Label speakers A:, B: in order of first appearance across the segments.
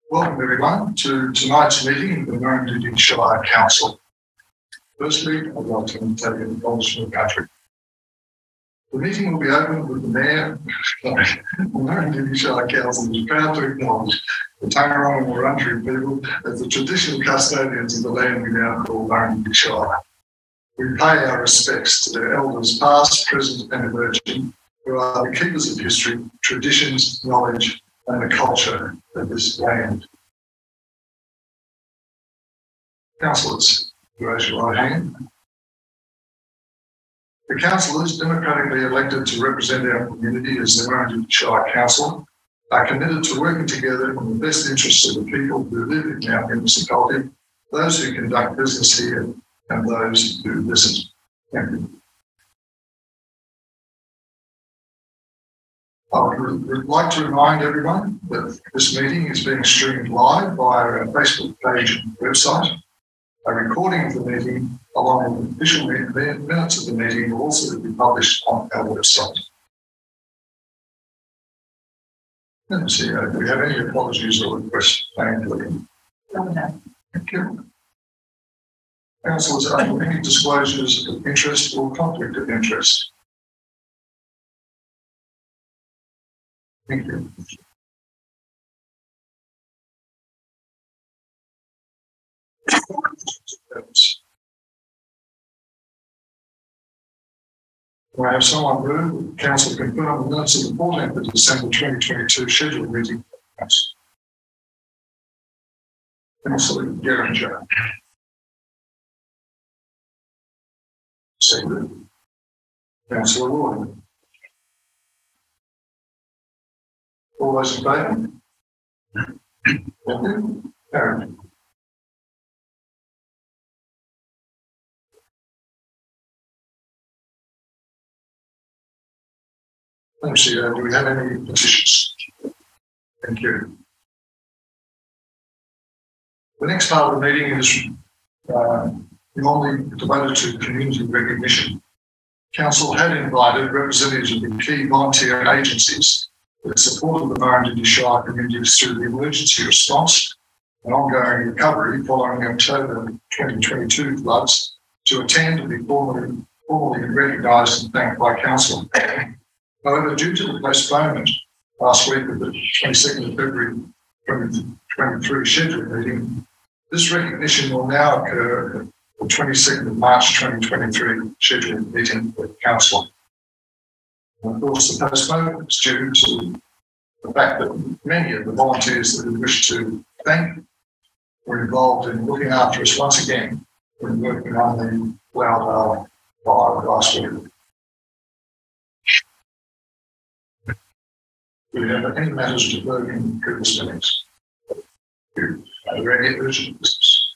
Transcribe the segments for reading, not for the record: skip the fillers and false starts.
A: Welcome everyone to tonight's meeting of the Murrumbidgee Shire Council. Firstly, I'd like to take an acknowledgement of country. The meeting will be opened with the Mayor of the Murrumbidgee Shire Council is proud to acknowledge the Tamarong and Wurundjeri people as the traditional custodians of the land we now call Murrumbidgee Shire. We pay our respects to their elders past, present and emerging, who are the keepers of history, traditions, knowledge and the culture of this land. Councillors, raise your right hand. The councillors, democratically elected to represent our community as the Murrumbidgee Shire Council, are committed to working together in the best interests of the people who live in our municipality, those who conduct business here and those who visit. Thank you. I would like to remind everyone that this meeting is being streamed live via our Facebook page and website. A recording of the meeting, along with official minutes of the meeting, will also be published on our website. Let me see, do we have any apologies or requests? Thank you. Thank you. Councillors, are there any disclosures of interest or conflict of interest? Thank you. Do I have someone move that Council confirm the minutes of the 14th of December 2022 scheduled meeting? Councillor Geringer. Seconded. Councillor Ward. All those in favour? Thank you. Carried. Thanks, CEO. Do we have any petitions? Thank you. The next part of the meeting is normally devoted to community recognition. Council had invited representatives of the key volunteer agencies that supported the Murrumbidgee Shire communities through the emergency response and ongoing recovery following the October 2022 floods to attend and be formally recognised and thanked by Council. However, due to the postponement last week of the 22nd of February 2023 scheduled meeting, this recognition will now occur at the 22nd of March 2023 scheduled meeting with Council. And of course, the postponement is due to the fact that many of the volunteers that we wish to thank were involved in looking after us once again when working on the Flowerdale fire last week. Do we have any matters to vote in previous meetings? Are there any urgent business?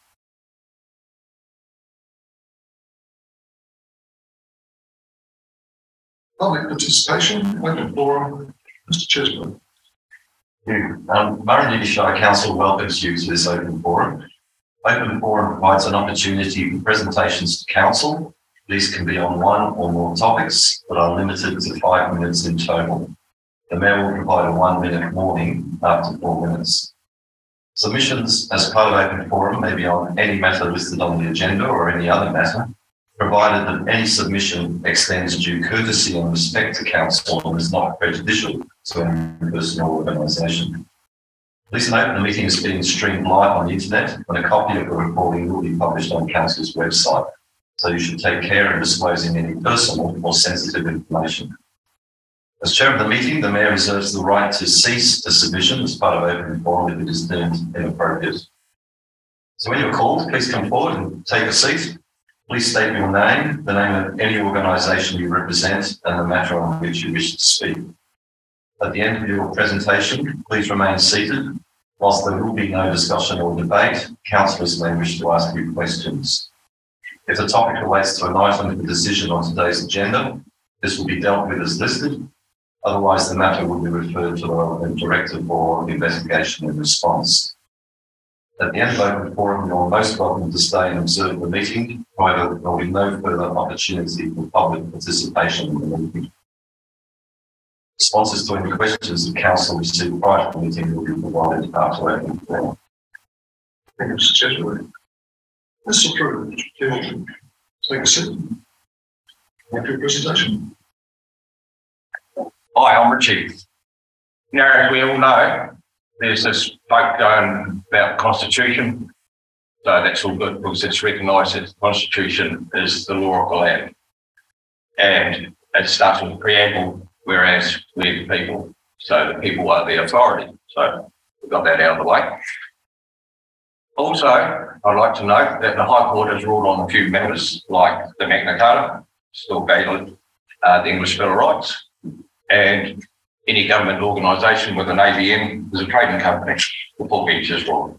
A: Public participation, open forum, Mr. Cheswood.
B: Murrumbidgee Shire Council welcomes you to this open forum. Open forum provides an opportunity for presentations to Council. These can be on one or more topics, but are limited to 5 minutes in total. The Mayor will provide a 1 minute warning after 4 minutes. Submissions as part of open forum may be on any matter listed on the agenda or any other matter, provided that any submission extends due courtesy and respect to Council and is not prejudicial to any person or organisation. Please note the meeting is being streamed live on the internet and a copy of the recording will be published on Council's website, so you should take care in disclosing any personal or sensitive information. As Chair of the meeting, the Mayor reserves the right to cease a submission as part of open forum if it is deemed inappropriate. So when you're called, please come forward and take a seat. Please state your name, the name of any organisation you represent, and the matter on which you wish to speak. At the end of your presentation, please remain seated. Whilst there will be no discussion or debate, councillors may wish to ask you questions. If the topic relates to an item of the decision on today's agenda, this will be dealt with as listed. Otherwise, the matter will be referred to the relevant director for investigation and response. At the end of open forum, you are most welcome to stay and observe the meeting. However, there will be no further opportunity for public participation in the meeting. Responses to any questions the council received prior to the meeting will be provided after opening the floor.
A: Thank you, Mr. Cheswood. This is approved. Take a seat. Thank you for your presentation.
C: Hi, I'm Richie. Now, as we all know, there's this vote going about the Constitution. So that's all good because it's recognised that the Constitution is the law of the land. And it starts with the preamble, whereas we're the people. So the people are the authority. So we've got that out of the way. Also, I'd like to note that the High Court has ruled on a few matters like the Magna Carta, still valid, the English Bill of Rights, and any government organisation with an ABN is a trading company, the full bench is wrong.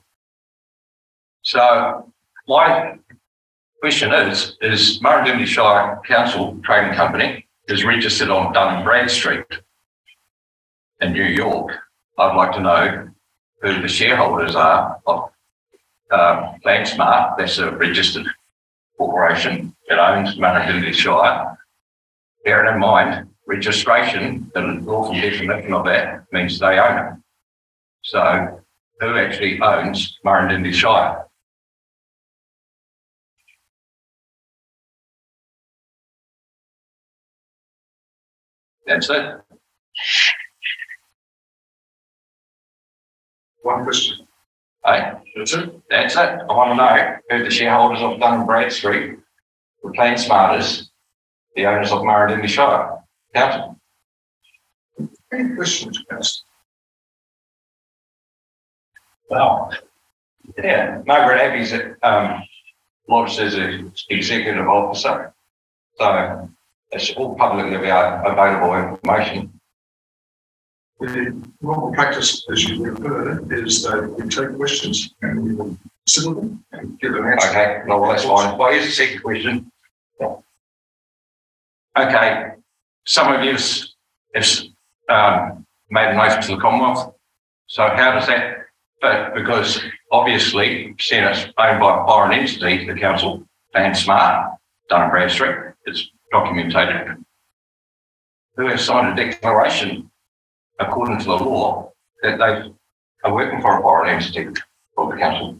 C: So my question is Murrindindi Shire Council Trading Company is registered on Dun & Bradstreet in New York. I'd like to know who the shareholders are of PlanSmart. That's a registered corporation that owns Murrindindi Shire. Bearing in mind, registration, the lawful definition of that means they own it. So who actually owns Murrindindi Shire? That's it.
A: One question.
C: Hey,
A: That's it.
C: that's it. I want to know who the shareholders of Dun & Bradstreet, the PlanSmart is, the owners of Murrindindi Shire Council.
A: Any questions, Councillor?
C: Well, yeah, Margaret Abbey's lodged as an executive officer, so it's all publicly available information.
A: The normal practice, as you would have heard, is that we take questions and we will consider them and give an answer.
C: Okay, no, well, that's fine. Well, here's the second question. Okay, some of you have made an oath to the Commonwealth. So how does that fit? Because obviously, seeing it's owned by a foreign entity, the council, PlanSmart, Dun & Bradstreet, it's documented. Who has signed a declaration according to the law that they are working for a foreign entity for the council?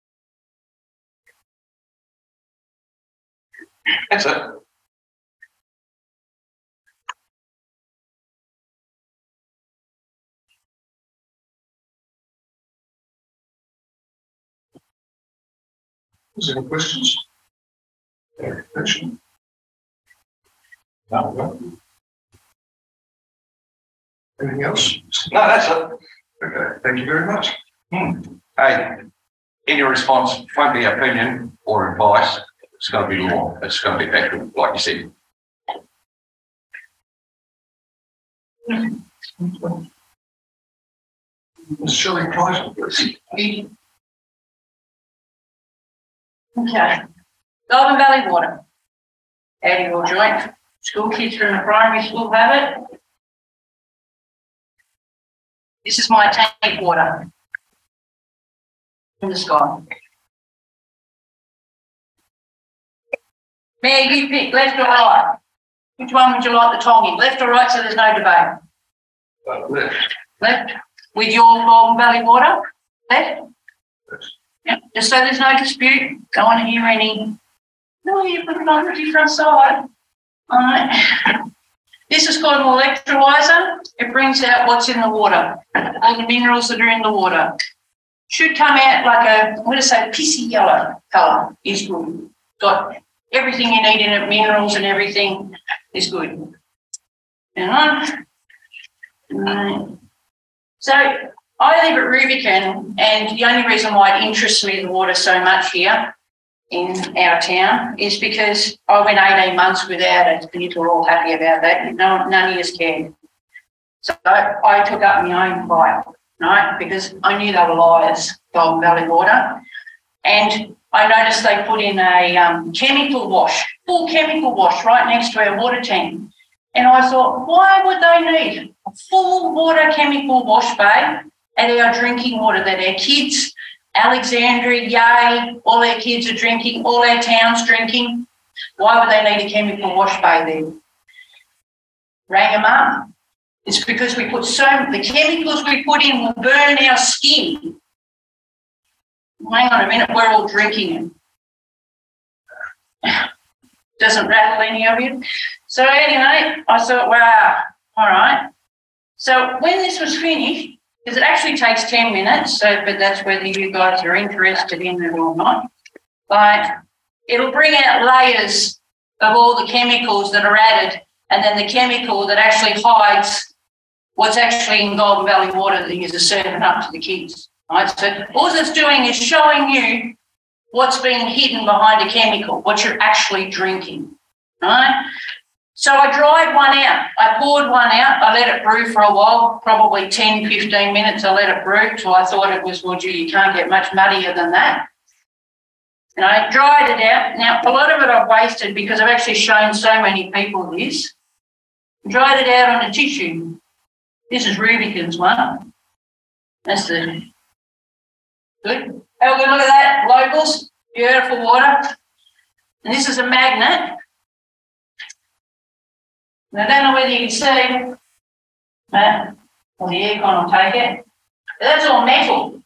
C: That's it.
A: Is there any questions? Clarification?
C: No.
A: Anything else?
C: No, that's it.
A: Okay, thank you very much.
C: Hey, any response won't be opinion or advice. It's going to be law. It's going to be factual, like you said.
A: Ms. Shelley Crichton, please.
D: Okay. Golden Valley Water. Annual joint. School kids from the primary school have it. This is my tank water in the sky. Mayor, you pick left or right. Which one would you like the tongue in? Left or right, so there's no debate.
A: Left.
D: Left. With your Golden Valley Water? Left? Yep. Just so there's no dispute. Don't want to hear any. No, you put it on the different side. All right. This is called an electrolyzer. It brings out what's in the water, all the minerals that are in the water. Should come out like a, I'm going to say, pissy yellow colour is good. Got everything you need in it, minerals and everything is good. So I live at Rubicon, and the only reason why it interests me, the water, so much here in our town is because I went 18 months without it, and you were all happy about that. None of you cared. So I took up my own pipe, right, because I knew they were liars, Golden Valley Water. And I noticed they put in a chemical wash, full chemical wash right next to our water tank. And I thought, why would they need a full water chemical wash bay at our drinking water that our kids, Alexandria, Yea, all our kids are drinking, all our towns drinking? Why would they need a chemical wash bay there? Rang them up. It's because we put the chemicals we put in will burn our skin. Hang on a minute, we're all drinking it. Doesn't rattle any of you. So anyway, I thought, wow, all right. So when this was finished, because it actually takes 10 minutes, but that's whether you guys are interested in it or not. Like, it'll bring out layers of all the chemicals that are added, and then the chemical that actually hides what's actually in Golden Valley water that you're serving up to the kids. Right? So all it's doing is showing you what's being hidden behind a chemical, what you're actually drinking. Right? So I dried one out. I poured one out. I let it brew for a while, probably 10, 15 minutes. I let it brew till I thought it was, well, gee, you can't get much muddier than that. And I dried it out. Now, a lot of it I've wasted because I've actually shown so many people this. Dried it out on a tissue. This is Rubicon's one. That's the good. Have a good look at that, locals. Beautiful water. And this is a magnet. And I don't know whether you can see, or the aircon will take it. But that's all metal.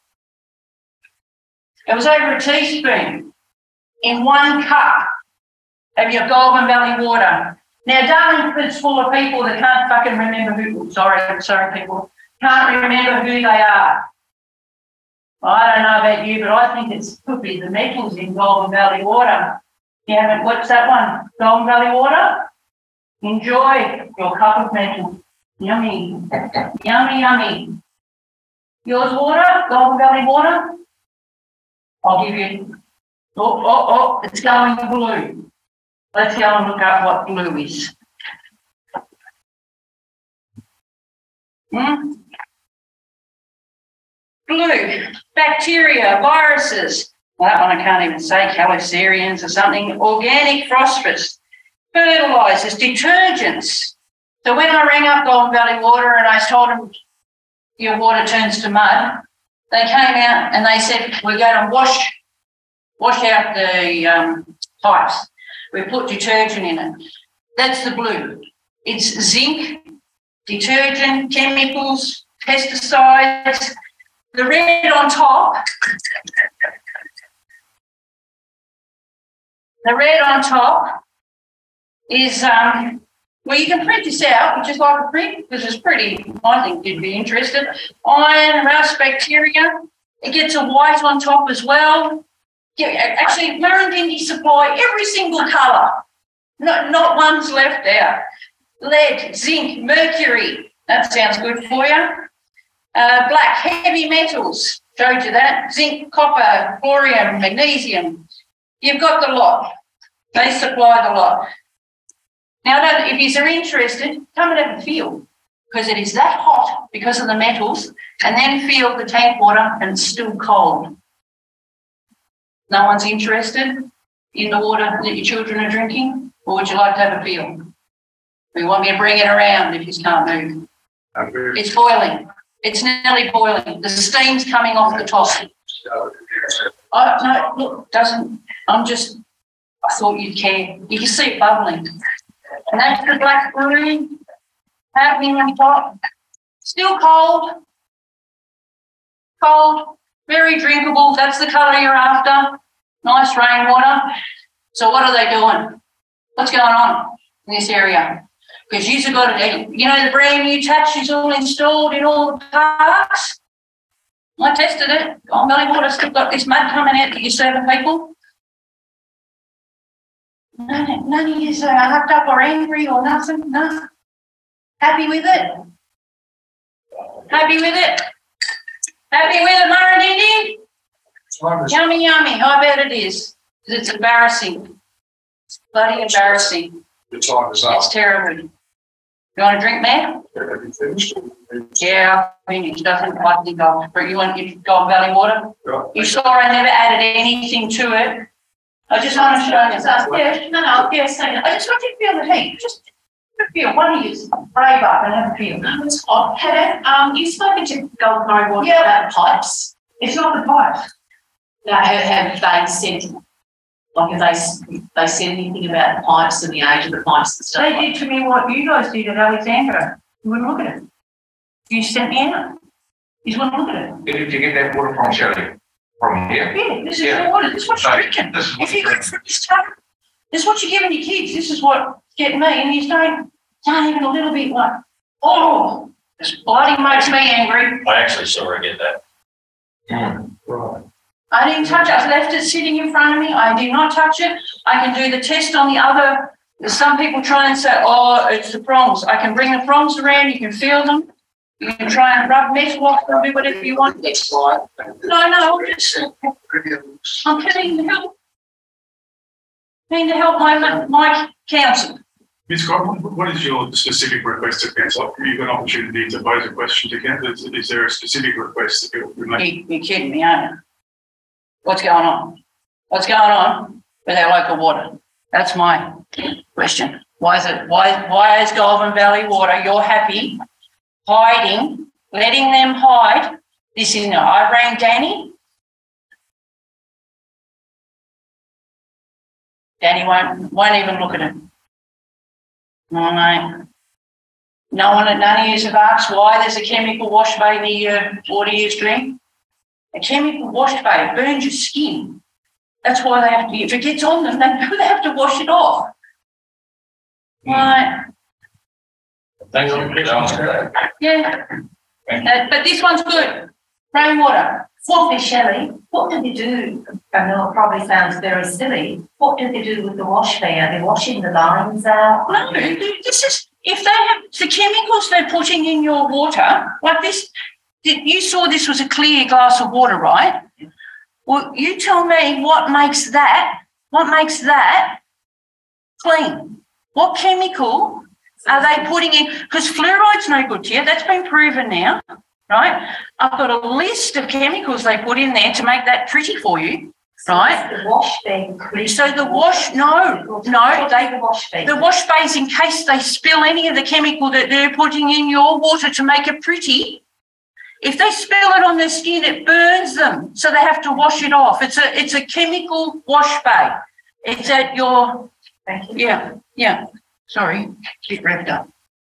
D: It was over a teaspoon in 1 cup of your Golden Valley water. Now, Darlingford's full of people that can't fucking remember sorry people, can't remember who they are. I don't know about you, but I think it could be the metals in Golden Valley water. You haven't, what's that one? Golden Valley water? Enjoy your cup of metal. Yummy. Yummy, yummy. Yours water? Golden Valley water? I'll give you, it's going blue. Let's go and look up what blue is. Blue, bacteria, viruses. Well, that one I can't even say, calicarians or something. Organic phosphorus, fertilisers, detergents. So when I rang up Golden Valley Water and I told them your water turns to mud, they came out and they said, we're going to wash out the pipes. We put detergent in it. That's the blue. It's zinc, detergent, chemicals, pesticides. The red on top, is, well, you can print this out, which is like a print, because it's pretty, I think you'd be interested. Iron, rust, bacteria. It gets a white on top as well. Yeah, actually, Murrindindi supply every single colour. Not one's left out. Lead, zinc, mercury. That sounds good for you. Black, heavy metals. Showed you that. Zinc, copper, chlorium, magnesium. You've got the lot. They supply the lot. Now, if you're interested, come and have a feel, because it is that hot because of the metals, and then feel the tank water and it's still cold. No one's interested in the water that your children are drinking, or would you like to have a feel? We want me to bring it around if you can't move. It's boiling. It's nearly boiling. The steam's coming off the top. Oh, no, look, doesn't. I thought you'd care. You can see it bubbling. And that's the black brew happening on top. Still cold. Cold. Very drinkable. That's the colour you're after. Nice rainwater. So what are they doing? What's going on in this area? Because you've got it, the brand new taps is all installed in all the parks. I tested it. Golden Valley Water still got this mud coming out that you're serving people. None of you are huffed up or angry or nothing. No. Happy with it? Happy with it? Happy with it, Murrindindi? Yummy, yummy. I bet it is. It's embarrassing. It's bloody embarrassing.
A: The time is up.
D: It's terrible. You want a drink, man?
A: Have you finished?
D: Yeah, I finished. I think I think but you want your Golden Valley water?
A: Yeah.
D: You saw I never added anything to it. I just want to show you. Yeah, no, yes, I just want you to feel the heat. Just feel. One of you brave up and have a feel.
E: It's hot. Heather, you've spoken to Golden Valley Water about the pipes.
D: It's not the pipes.
E: Now, have they said, they said anything about the pipes and the age of the pipes and stuff?
D: They did to me what you guys did at Alexandra. You wouldn't look at it. You sent me out. You want to look at it?
C: Did you get that water from Shelley? From here?
D: Yeah, this is your water. This is what you're drinking.
C: This is what
D: If you
C: you're
D: go for this time, this is what you're giving your kids. This is what getting me. And you don't even a little bit like, oh, this bloody makes me angry.
C: I actually saw her get that.
A: Right.
D: I didn't touch it. I left it sitting in front of me. I did not touch it. I can do the test on the other. Some people try and say, oh, it's the prongs. I can bring the prongs around. You can feel them. You can try and rub metal off them, do whatever you want. No, I'm trying to help. Trying to help my council.
F: Ms. Scott, what is your specific request to council? You've got an opportunity to pose a question to council. Is there a specific request that you're making?
D: You're kidding me, aren't you? What's going on? What's going on with our local water? That's my question. Why is Goulburn Valley Water, you're happy hiding, letting them hide this in there? I rang Danny. Danny won't even look at it. No. None of you have asked why there's a chemical wash bay in the water you drink. A chemical wash bay, it burns your skin. That's why they have to, if it gets on them, they have to wash it off. Right.
C: Thanks for that.
D: Yeah. But this one's good. Rainwater.
E: Well, Shelley, what do they do? I know it probably sounds very silly. What do they do with the wash bay? Are they washing the lines out?
D: No, this is, if they have the chemicals they're putting in your water, like this, you saw this was a clear glass of water, right? Well, you tell me what makes that clean? What chemical are they putting in? Because fluoride's no good to you. That's been proven now, right? I've got a list of chemicals they put in there to make that pretty for you, right?
E: The wash bay.
D: So the wash, the wash bays, in case they spill any of the chemical that they're putting in your water to make it pretty, if they spill it on their skin, it burns them. So they have to wash it off. It's a chemical wash bay. It's at your,
E: Thank you.
D: yeah. Sorry, get wrapped up.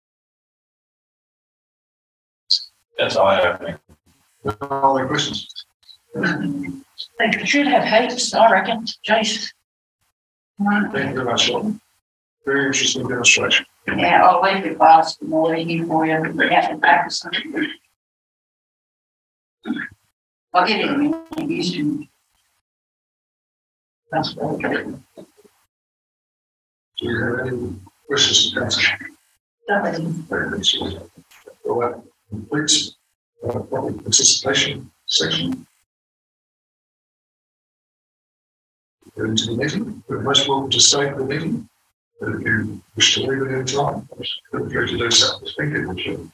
C: That's eye-opening.
A: Other questions?
D: They should have heaps, I reckon, Jason.
A: Thank you very much, Sean. Very interesting demonstration.
D: Yeah, I'll leave the glass more here for you. Out the back or something. I'll get it in used to. That's okay.
A: Do you have any questions to council? Very good. All right, completes public participation section. Into the meeting. You're most welcome to stay for the meeting. But if you wish to leave at any time, feel free to do so. Thank you.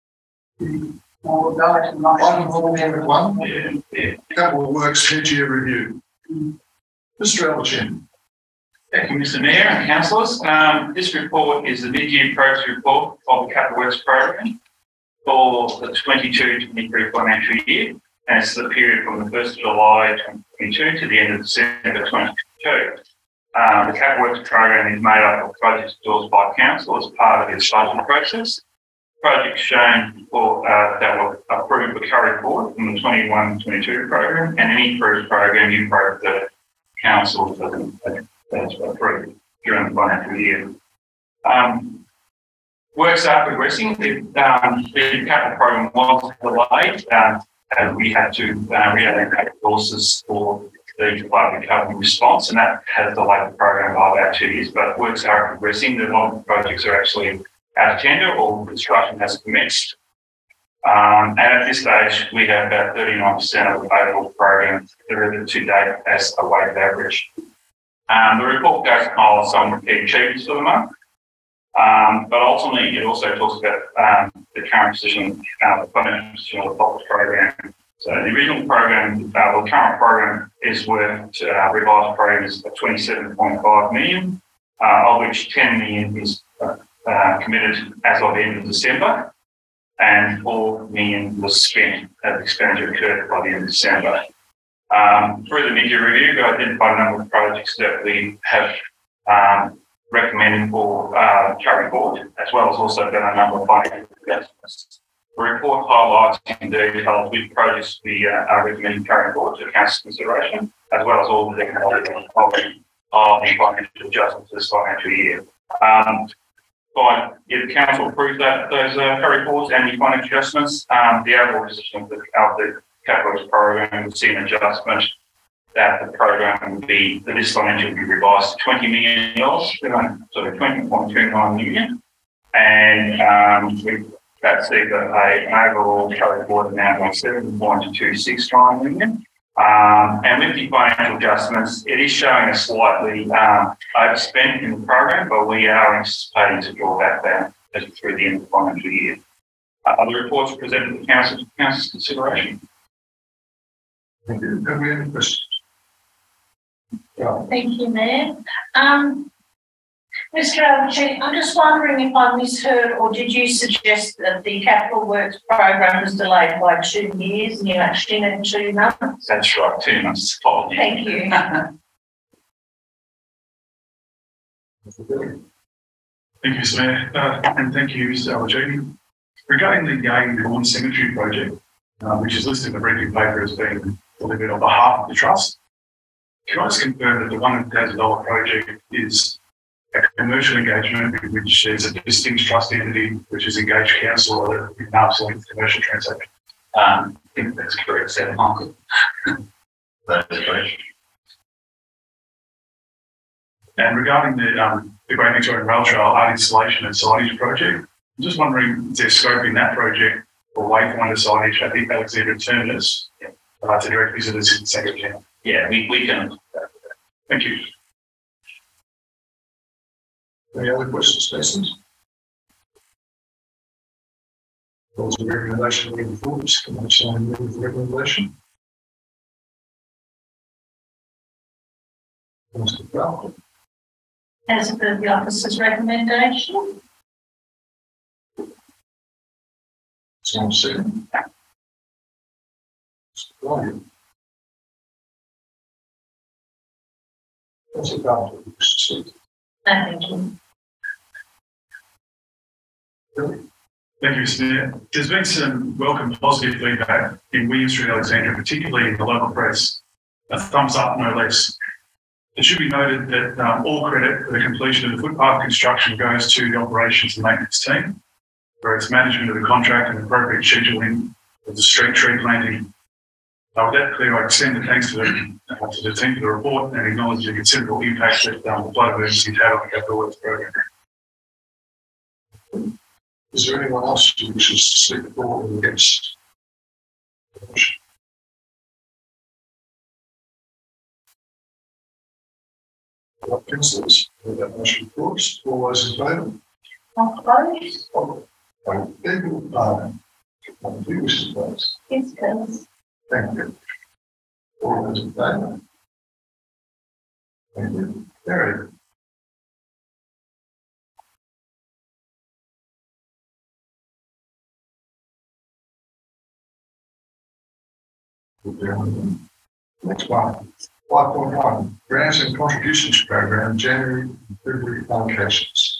A: Item 1, Capital Works mid-year review. Mr. Albertine.
G: Thank you, Mr. Mayor and councillors. This report is the mid-year progress report of the Capital Works program for the 22-23 financial year, and it's the period from the 1st of July 2022 to the end of December 2022. The Capital Works program is made up of projects endorsed by council as part of its budget process. Projects shown that were approved for carry forward from the 21-22 program, and any approved program you approve the council that's approved during the financial year. Works are progressing. The capital program was delayed as we had to reallocate resources for the flood recovery response, and that has delayed the program by about 2 years. But works are progressing. A lot of the projects are actually out of tender or construction has commenced. And at this stage, we have about 39% of the overall program delivered to date as a weighted average. The report goes on some of the key achievements for the month, but ultimately it also talks about the current position, the financial position of the Fox program. So the original program, the current program is worth, revised program is 27.5 million, of which 10 million is committed as of the end of December, and 4 million was spent as expenditure occurred by the end of December. Through the mid-year review, we identified a number of projects that we have recommended for carry forward, as well as also done a number of financial investments The report highlights in detail which projects we are recommending carrying forward to council consideration, as well as all the details of the financial adjustments this financial year. If the council approves those carry forwards and the financial adjustments, the overall position of the capital program will see an adjustment that the program will be, for this financial year, revised to $20 million, so $20.29 million. And that's either an overall carry forward amount of $7.269 million. And with the financial adjustments, it is showing a slightly overspent in the program, but we are anticipating to draw that down through the end of the financial year. Other reports are presented to the council's consideration.
A: Thank you. Have we have any questions? Yeah.
E: Thank you, Mayor. Mr. Albertini, I'm just wondering if I misheard, or did you suggest that the capital works program was delayed by 2 years and you actually need 2 months?
G: That's right, 2 months.
E: Thank you.
F: Thank you, Mr. Mayor, and thank you, Mr. Albertini. Regarding the Yagi Lawn Cemetery project, which is listed in the briefing paper as being delivered on behalf of the Trust, can I just confirm that the $100,000 project is a commercial engagement in which there's a distinct trust entity which is engaged counsel in an absolute commercial transaction?
G: I think that's correct, Senator Markle.
B: That is correct.
F: And regarding the Great Victorian Rail Trail art installation and signage project, I'm just wondering, is there scope in that project for wayfinder signage at the Alexandra Terminus to direct visitors in the second town?
G: Yeah, we can.
F: Thank you.
A: Any other questions, citizens? Those are recommendation moving forward. Can I say move the recommendation? Mr. Brown.
E: As per the officer's recommendation.
A: Someone second. Mr. Brown. Mr. Brown, Mr.
E: Thank you.
F: Thank you, Mr. Mayor. There's been some welcome positive feedback in William Street, Alexandria, particularly in the local press. A thumbs up, no less. It should be noted that all credit for the completion of the footpath construction goes to the operations and maintenance team, for its management of the contract and appropriate scheduling of the street tree planting. With that clear, I extend the thanks to the team for the report and acknowledge the considerable impact that the flood emergency had on the capital works program.
A: Is there anyone else who wishes to speak for or against the motion? Well, councillors, that motion reports. All those in favour?
E: Opposed?
A: People, do you wish to close?
E: Yes, please.
A: Thank you. All those in favour? Thank you. Carried. Next one, 5.1, grants and contributions program, January and February allocations.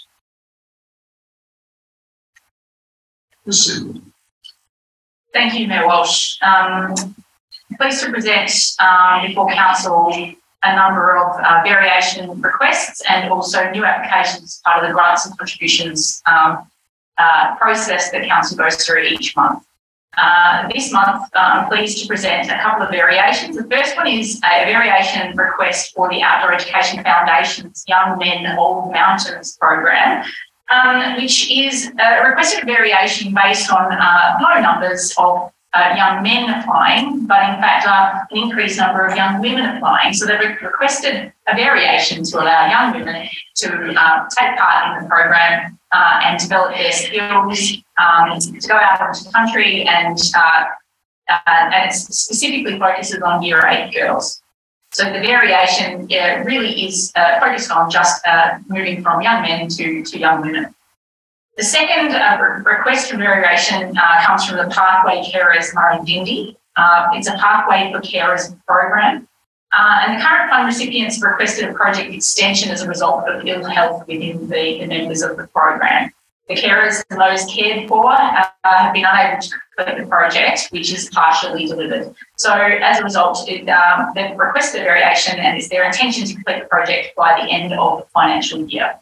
H: Thank you, Mayor Walsh. Pleased to present before Council a number of variation requests and also new applications as part of the grants and contributions process that Council goes through each month. This month, I'm pleased to present a couple of variations. The first one is a variation request for the Outdoor Education Foundation's Young Men Old Mountains program, which is a requested variation based on low numbers of young men applying, but in fact an increased number of young women applying. So they've requested a variation to allow young women to take part in the program and develop their skills, to go out into the country, and it specifically focuses on Year 8 girls. So the variation really is focused on just moving from young men to young women. The second request for variation comes from the Pathway Carers Murrindindi. It's a Pathway for Carers program. And the current fund recipients have requested a project extension as a result of ill health within the members of the program. The carers and those cared for have been unable to complete the project, which is partially delivered. So as a result, they've requested a variation, and it's their intention to complete the project by the end of the financial year.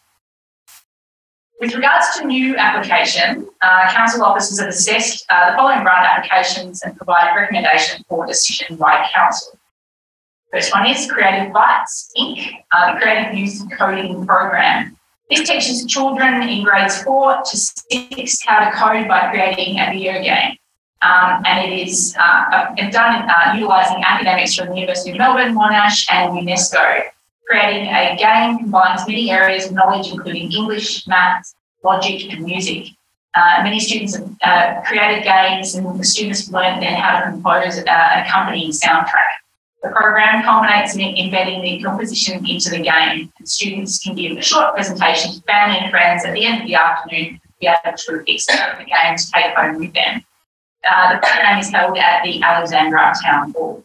H: With regards to new application, council officers have assessed the following grant applications and provided recommendation for decision by council. First one is Creative Bites Inc., the Creative Youth Coding Program. This teaches children in grades 4 to 6 how to code by creating a video game. And it is done utilising academics from the University of Melbourne, Monash and UNESCO. Creating a game combines many areas of knowledge, including English, maths, logic and music. Many students have created games, and the students have learned then how to compose an accompanying soundtrack. The program culminates in embedding the composition into the game, and students can give a short presentation to family and friends at the end of the afternoon to be able to explore the game to take home with them. The program is held at the Alexandra Town Hall.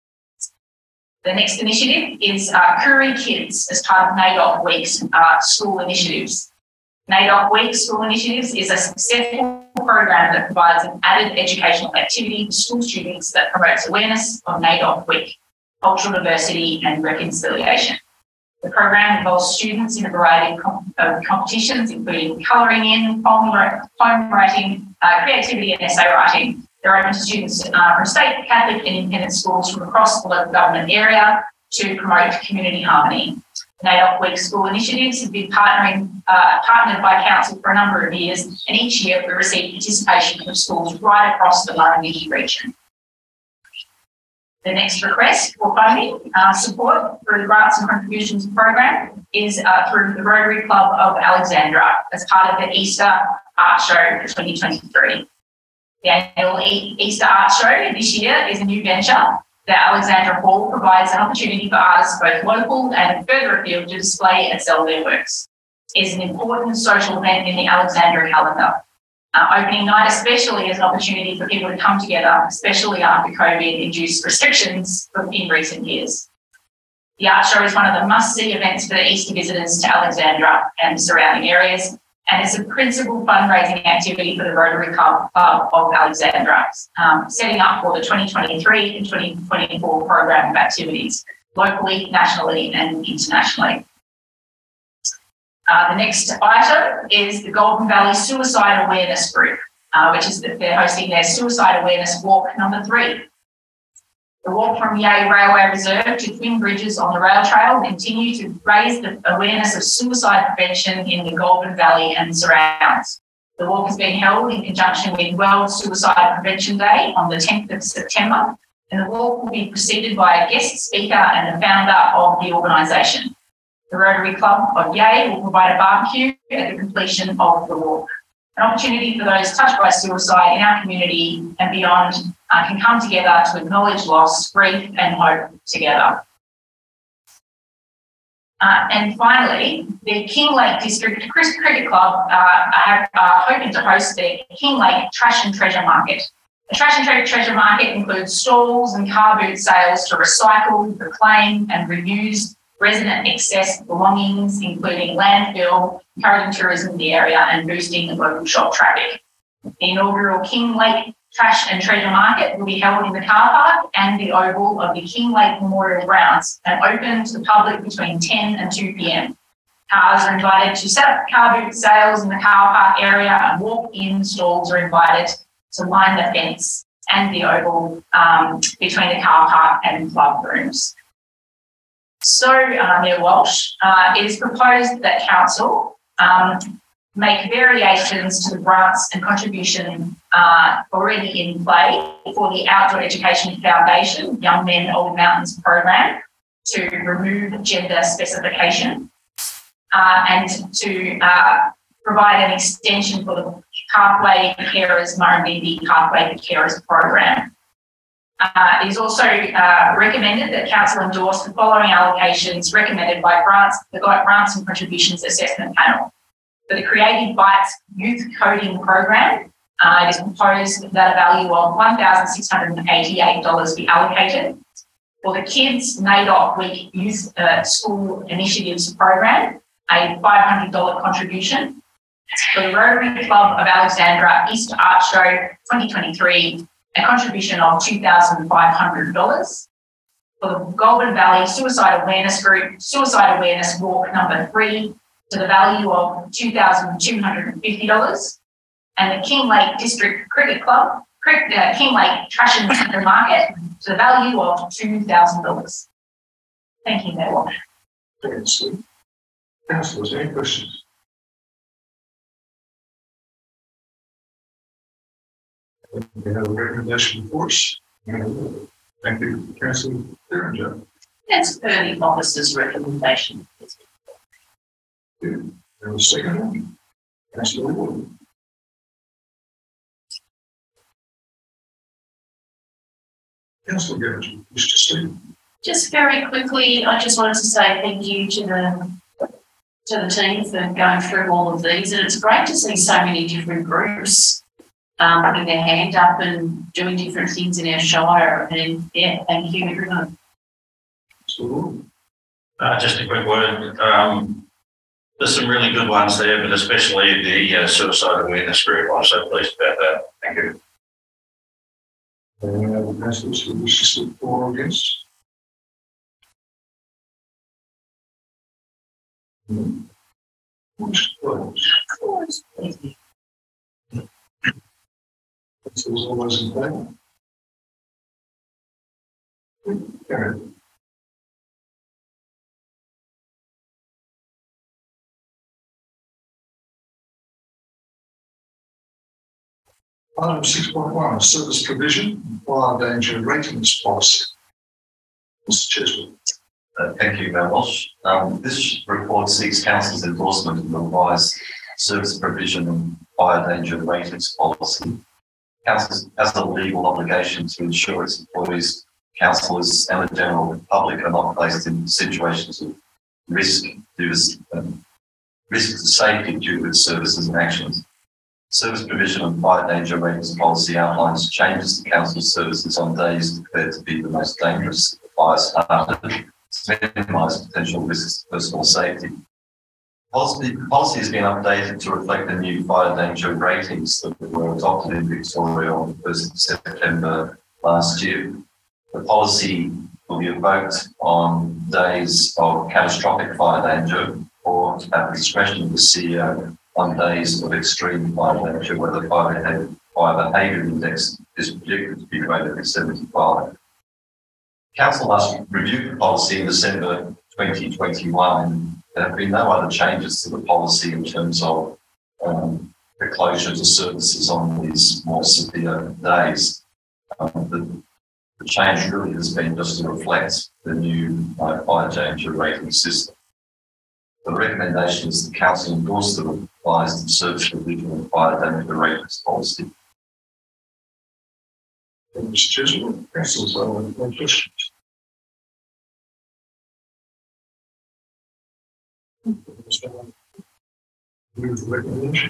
H: The next initiative is Koori Kids as part of NAIDOC Week's school initiatives. NAIDOC Week School Initiatives is a successful program that provides an added educational activity for school students that promotes awareness of NAIDOC Week, cultural diversity and reconciliation. The program involves students in a variety of competitions, including colouring in, poem writing, creativity and essay writing. They're open to students from state, Catholic and independent schools from across the local government area to promote community harmony. NAIDOC Week School Initiatives have been partnered by council for a number of years, and each year we receive participation from schools right across the Murrumbidgee region. The next request for funding support through the Grants and Contributions program is through the Rotary Club of Alexandra as part of the Easter Art Show for 2023. The annual Easter Art Show this year is a new venture. The Alexandra Hall provides an opportunity for artists both local and further afield to display and sell their works. It is an important social event in the Alexandra calendar. Opening night especially is an opportunity for people to come together, especially after COVID-induced restrictions in recent years. The art show is one of the must-see events for the Easter visitors to Alexandra and the surrounding areas, and it's a principal fundraising activity for the Rotary Club of Alexandra, setting up for the 2023 and 2024 program of activities, locally, nationally and internationally. The next item is the Golden Valley Suicide Awareness Group, which is they're hosting their Suicide Awareness Walk number 3. The walk from Yea Railway Reserve to Twin Bridges on the rail trail will continue to raise the awareness of suicide prevention in the Golden Valley and surrounds. The walk is being held in conjunction with World Suicide Prevention Day on the 10th of September, and the walk will be preceded by a guest speaker and the founder of the organisation. The Rotary Club of Yea will provide a barbecue at the completion of the walk. An opportunity for those touched by suicide in our community and beyond can come together to acknowledge loss, grief and hope together. And finally, the King Lake District Cricket Club are hoping to host the King Lake Trash and Treasure Market. The Trash and Treasure Market includes stalls and car boot sales to recycle, reclaim and reuse resident excess belongings, including landfill, encouraging tourism in the area and boosting the local shop traffic. The inaugural King Lake Trash and Treasure Market will be held in the car park and the oval of the King Lake Memorial Grounds and open to the public between 10 and 2 p.m. Cars are invited to set up car boot sales in the car park area, and walk-in stalls are invited to line the fence and the oval between the car park and club rooms. So, Mayor Walsh, it is proposed that Council make variations to the grants and contribution already in play for the Outdoor Education Foundation Young Men Old Mountains program to remove gender specification and to provide an extension for the Pathway for Carers Murrumbidgee Pathway for Carers program. It is also recommended that Council endorse the following allocations recommended by the Grants and Contributions Assessment Panel. For the Creative Bites Youth Coding Program, it is proposed that a value of $1,688 be allocated. For the Kids NAIDOC Week Youth School Initiatives Program, a $500 contribution. For the Rotary Club of Alexandra East Art Show 2023, a contribution of $2,500. For the Goulburn Valley Suicide Awareness Group, Suicide Awareness Walk number 3, to the value of $2,250. And the King Lake District Cricket Club, King Lake Trash and Timber Market, to the value of $2,000. Thank you, Mayor Walsh.
A: Thanks. Councillors, any questions? We have a recommendation before us. Thank you, Councillor Derringer.
E: That's per the officer's recommendation.
A: And the second one, Councillor Ward. Councillor Gerrard, wish to speak?
E: Just very quickly, I just wanted to say thank you to the team for going through all of these, and it's great to see so many different groups putting their hand up and doing different things in our shire. And yeah, thank you everyone.
I: Just a quick word. There's some really good ones there, but especially the suicide awareness group. I'm so pleased about that. Thank you.
A: Any other councillors who wish to speak for or against? All those in favour? Carried. Item 6.1, service provision and fire danger ratings policy. Mr. Cheswood.
B: Thank you, Mayor Walsh. This report seeks Council's endorsement of the revised service provision and fire danger ratings policy. Council has a legal obligation to ensure its employees, councillors and the general public are not placed in situations of risk to safety due to its services and actions. Service provision and fire danger ratings policy outlines changes to council services on days declared to be the most dangerous if the fire started to minimise potential risks to personal safety. Policy has been updated to reflect the new fire danger ratings that were adopted in Victoria on the 1st of September last year. The policy will be invoked on days of catastrophic fire danger or at the discretion of the CEO on days of extreme fire danger where the fire behaviour index is predicted to be greater than 75. Council last reviewed the policy in December 2021. There have been no other changes to the policy in terms of the closure to services on these more severe days. The change really has been just to reflect the new fire danger rating system. The recommendation is the Council endorse the revised service provision and fire danger ratings policy.
A: Mr. Cheswood, councillors, no questions. Move the recommendation.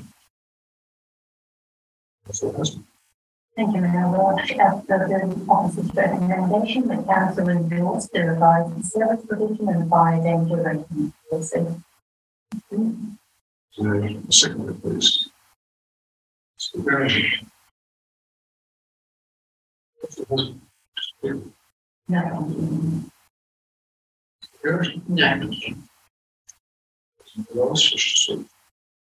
J: Thank you, Mayor Walsh. As per the officer's recommendation, the council endorses the revised service provision and fire danger rating policy.
A: Second, please. Mr. Berringer.
J: No.
A: Gerrard?
E: No.
A: Anyone else wish to speak?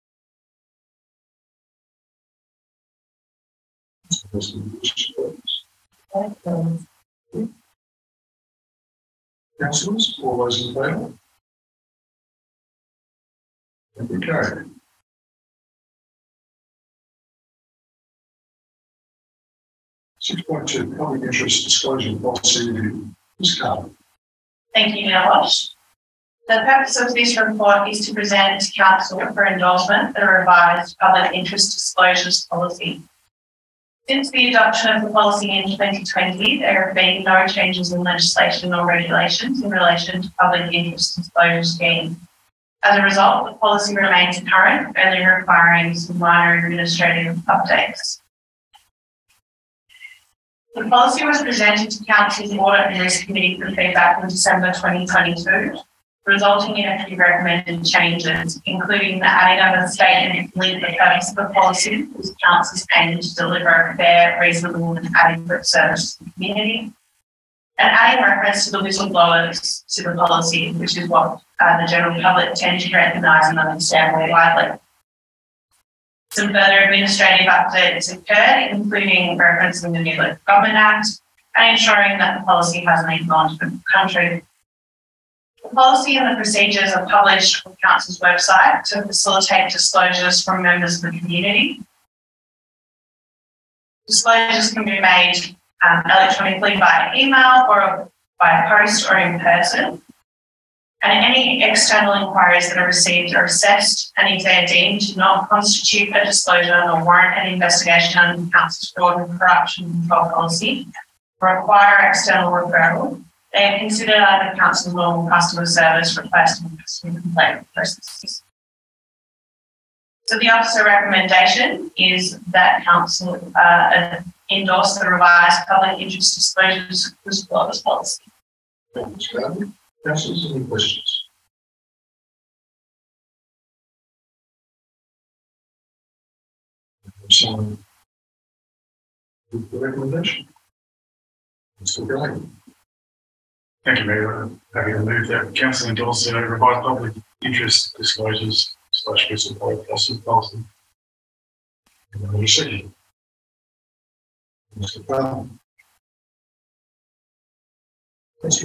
A: Councillors, all those in favour? Thank you, carried. Six point two, public interest disclosure policy review. Ms. Carter.
H: Thank you, Mayor Walsh. The purpose of this report is to present to Council for endorsement the revised public interest disclosures policy. Since the adoption of the policy in 2020, there have been no changes in legislation or regulations in relation to public interest disclosure scheme. As a result, the policy remains current, only requiring some minor administrative updates. The policy was presented to Council's Audit and Risk Committee for feedback in December 2022. resulting in a few recommended changes, including the adding of a statement linked the purpose of the policy, whose council's aim to deliver a fair, reasonable and adequate service to the community, and adding reference to the whistleblowers to the policy, which is what the general public tend to recognise and understand more widely. Some further administrative updates occurred, including referencing the new Local Government Act and ensuring that the policy has an influence for the country. The policy and the procedures are published on the Council's website to facilitate disclosures from members of the community. Disclosures can be made electronically by email or by post or in person. And any external inquiries that are received are assessed, and if they are deemed to not constitute a disclosure or warrant an investigation under the Council's fraud and corruption control policy, require external referral, they are considered under the Council's normal customer service request and customer complaint processes. So the officer recommendation is that Council endorse the revised public interest disclosures whistleblowers policy.
A: Thank you. Councillors, any questions? Someone with the recommendation? Mr. Gallagher.
F: Thank you, Mayor. Happy to move that council endorse the revised public interest disclosures / whistleblower policy.
A: Any second? Mr. Brown.
F: Thank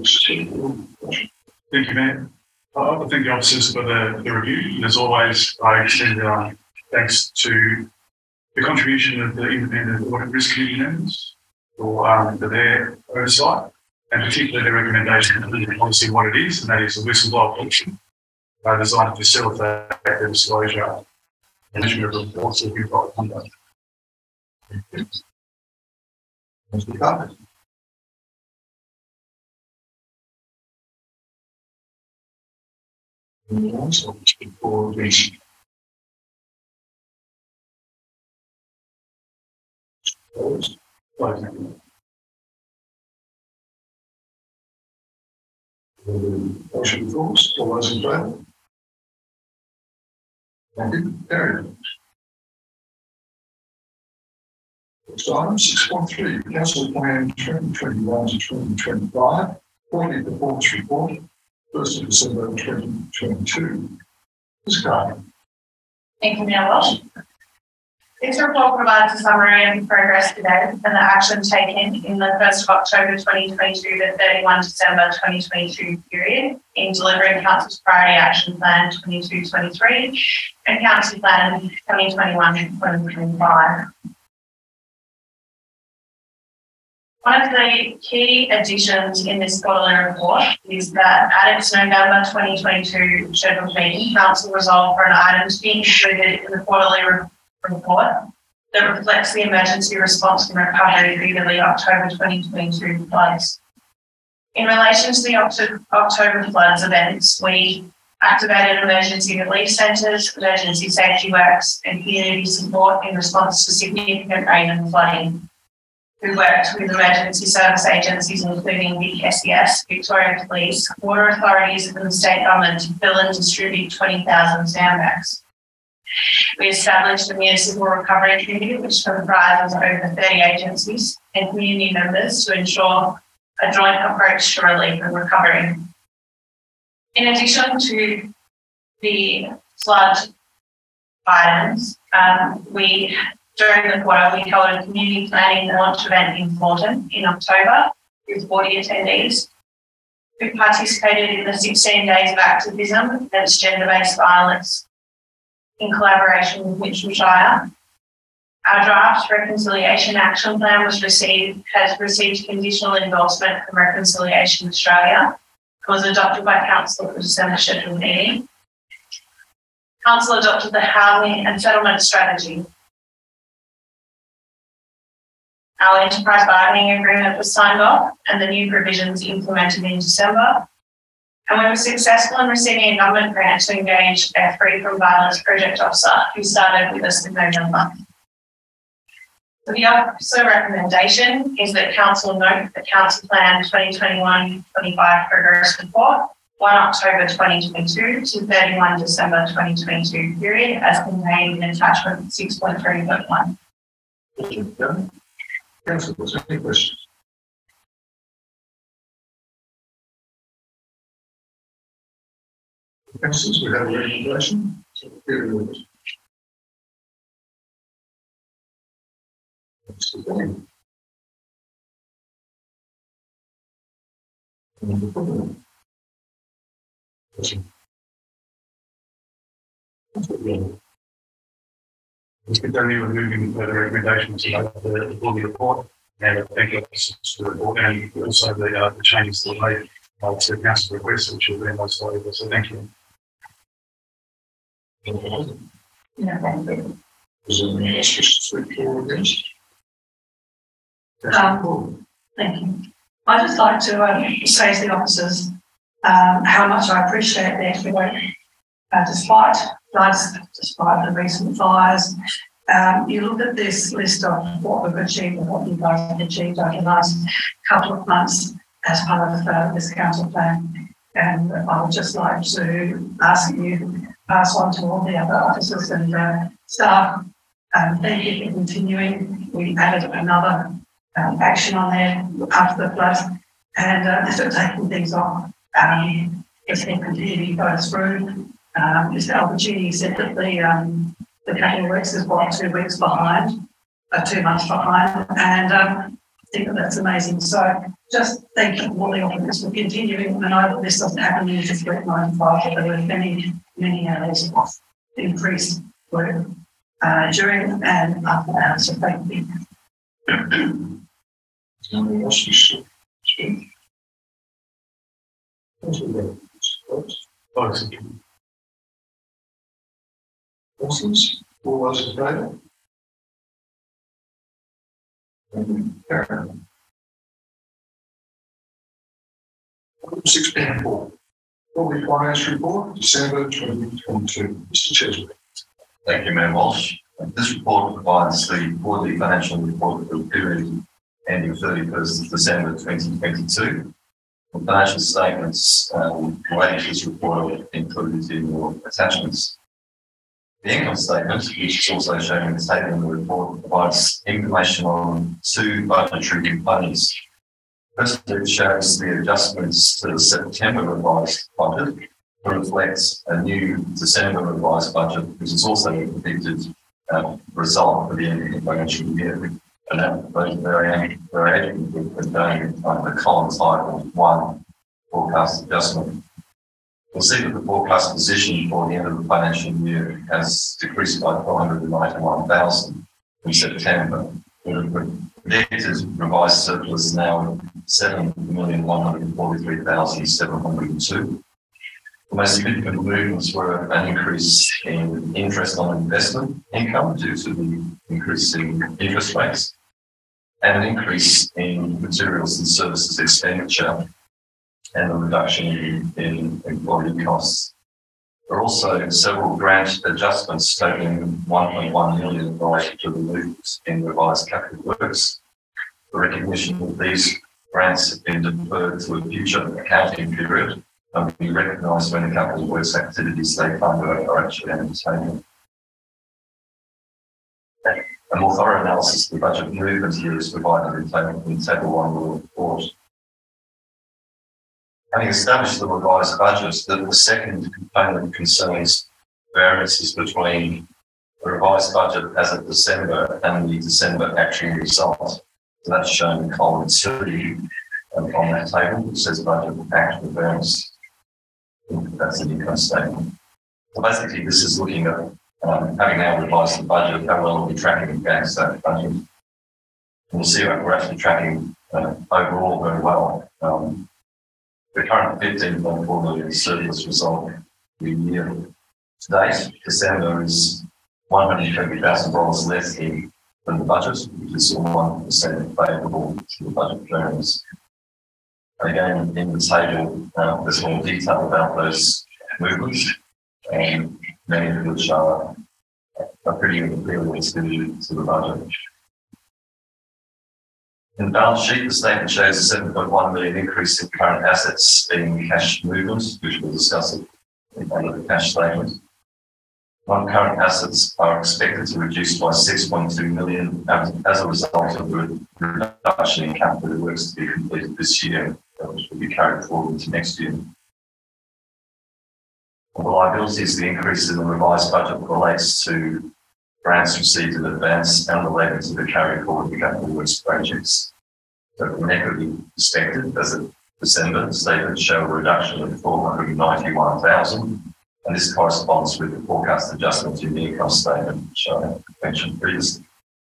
F: you, Mayor. I thank the officers for the review, and as always, I extend thanks to the contribution of the independent audit risk committee members for their oversight, and particularly the recommendation of the policy what it is, and that is a whistleblower policy designed to facilitate the disclosure and issue of reports of improper conduct.
A: Mr. Carter. Anyone else before we close? Motion falls. All those in favour? Thank you. Carried. Next item 6.3, Council Plan 2021 to 2025, quarterly performance report, 1st of December 2022. Ms. Carter.
H: Thank you, Mayor Walsh. This report provides a summary of progress to date and the action taken in the 1st of October 2022 to 31 December 2022 period in delivering Council's Priority Action Plan 22-23 and Council Plan 2021-2025. One of the key additions in this quarterly report is that at its November 2022 scheduled meeting, Council resolved for an item to be included in the quarterly report that reflects the emergency response and recovery due to the October 2022 floods. In relation to the October floods events, we activated emergency relief centres, emergency safety works and community support in response to significant rain and flooding. We worked with emergency service agencies including the SES, Victoria Police, water authorities and the state government to fill and distribute 20,000 sandbags. We established a municipal recovery committee which comprises over 30 agencies and community members to ensure a joint approach to relief and recovery. In addition to the flood items, during the quarter, we held a community planning launch event in Thornton in October with 40 attendees who participated in the 16 days of activism against gender-based violence in collaboration with Mitchell Shire. Our draft Reconciliation Action Plan has received conditional endorsement from Reconciliation Australia. It was adopted by Council at the December scheduled meeting. Council adopted the Housing and Settlement Strategy. Our enterprise bargaining agreement was signed off and the new provisions implemented in December. And we were successful in receiving a government grant to engage a Free from Violence project officer who started with us in November. So the officer recommendation is that Council note the Council Plan 2021-25 progress report 1 October 2022 to 31 December 2022 period as contained in attachment 6.3.1.
A: Councillors, any questions? Councillors, we have a recommendation.
F: We continue with moving further recommendations about the board report and thank you to the report and also the changes to the way to council requests, which will be most valuable. So thank you.
J: No, thank you.
A: Is there any else wishes to speak for or against?
K: Thank you. I'd just like to say to the officers how much I appreciate their extra work. Despite floods, despite the recent fires, you look at this list of what we've achieved and what you guys have achieved over the last couple of months as part of this council plan. And I would just like to ask you to pass on to all the other officers and staff. Thank you for continuing. We added another action on there after the floods and for taking things on. As he continually goes through, Mr. Albertini said that the capital works is 2 weeks behind, 2 months behind, and I think that's amazing. So just thank you all the officers for continuing. I know that this doesn't happen in just 95, but there were many areas of increased work during and after hours. So thank you.
A: Anyone else wish to speak? Councillors, all those in favour? Carried. 6.4. Quarterly Finance Report, December 2022. Mr. Cheswick.
B: Thank you, Mayor Walsh. This report provides the quarterly financial report for the period ending 31st of December 2022. The financial statements relating to this report are included in your attachments. The income statement, which is also shown in the table in the report, provides information on 2 budgetary components. First, it shows the adjustments to the September revised budget to reflect a new December revised budget, which is also a predicted result for the end of the financial year. And that those variations are going under the column title 1, Forecast Adjustment. You'll see that the forecast position for the end of the financial year has decreased by 491,000 in September. The predicted revised surplus now 7,143,702. The most significant movements were an increase in interest on investment income due to the increase in interest rates and an increase in materials and services expenditure and a reduction in employee costs. There are also several grant adjustments totaling 1.1 million related to the movements in revised capital works. The recognition that these grants have been deferred to a future accounting period and will be recognised when the capital works activities they fund are actually undertaken. A more thorough analysis of the budget movement here is provided in table 1 of the report. Having established the revised budget, the second component concerns variances between the revised budget as of December and the December actual result. So that's shown in column 2 on that table, which says budget actual variance. That's an income statement. So basically, this is looking at having now revised the budget, how well are we tracking against that budget. And we'll see that we're actually tracking overall very well. The current 15.4 million surplus result for the year to date, December is $120,000 less than the budget, which is 1% favourable to the budget variance. And again, in the table, there's more detail about those movements, and many of which are pretty inferior to the budget. In the balance sheet, the statement shows a 7.1 million increase in current assets being cash movements, which we'll discuss it under the cash statement. Non-current assets are expected to reduce by 6.2 million as a result of the reduction in capital works to be completed this year, which will be carried forward into next year. On the liabilities, the increase in the revised budget relates to grants received in advance and related to the carry forward of the capital works projects. So from an equity perspective, as of December, the statement show a reduction of 491,000, and this corresponds with the forecast adjustment in the income statement, which I mentioned previously.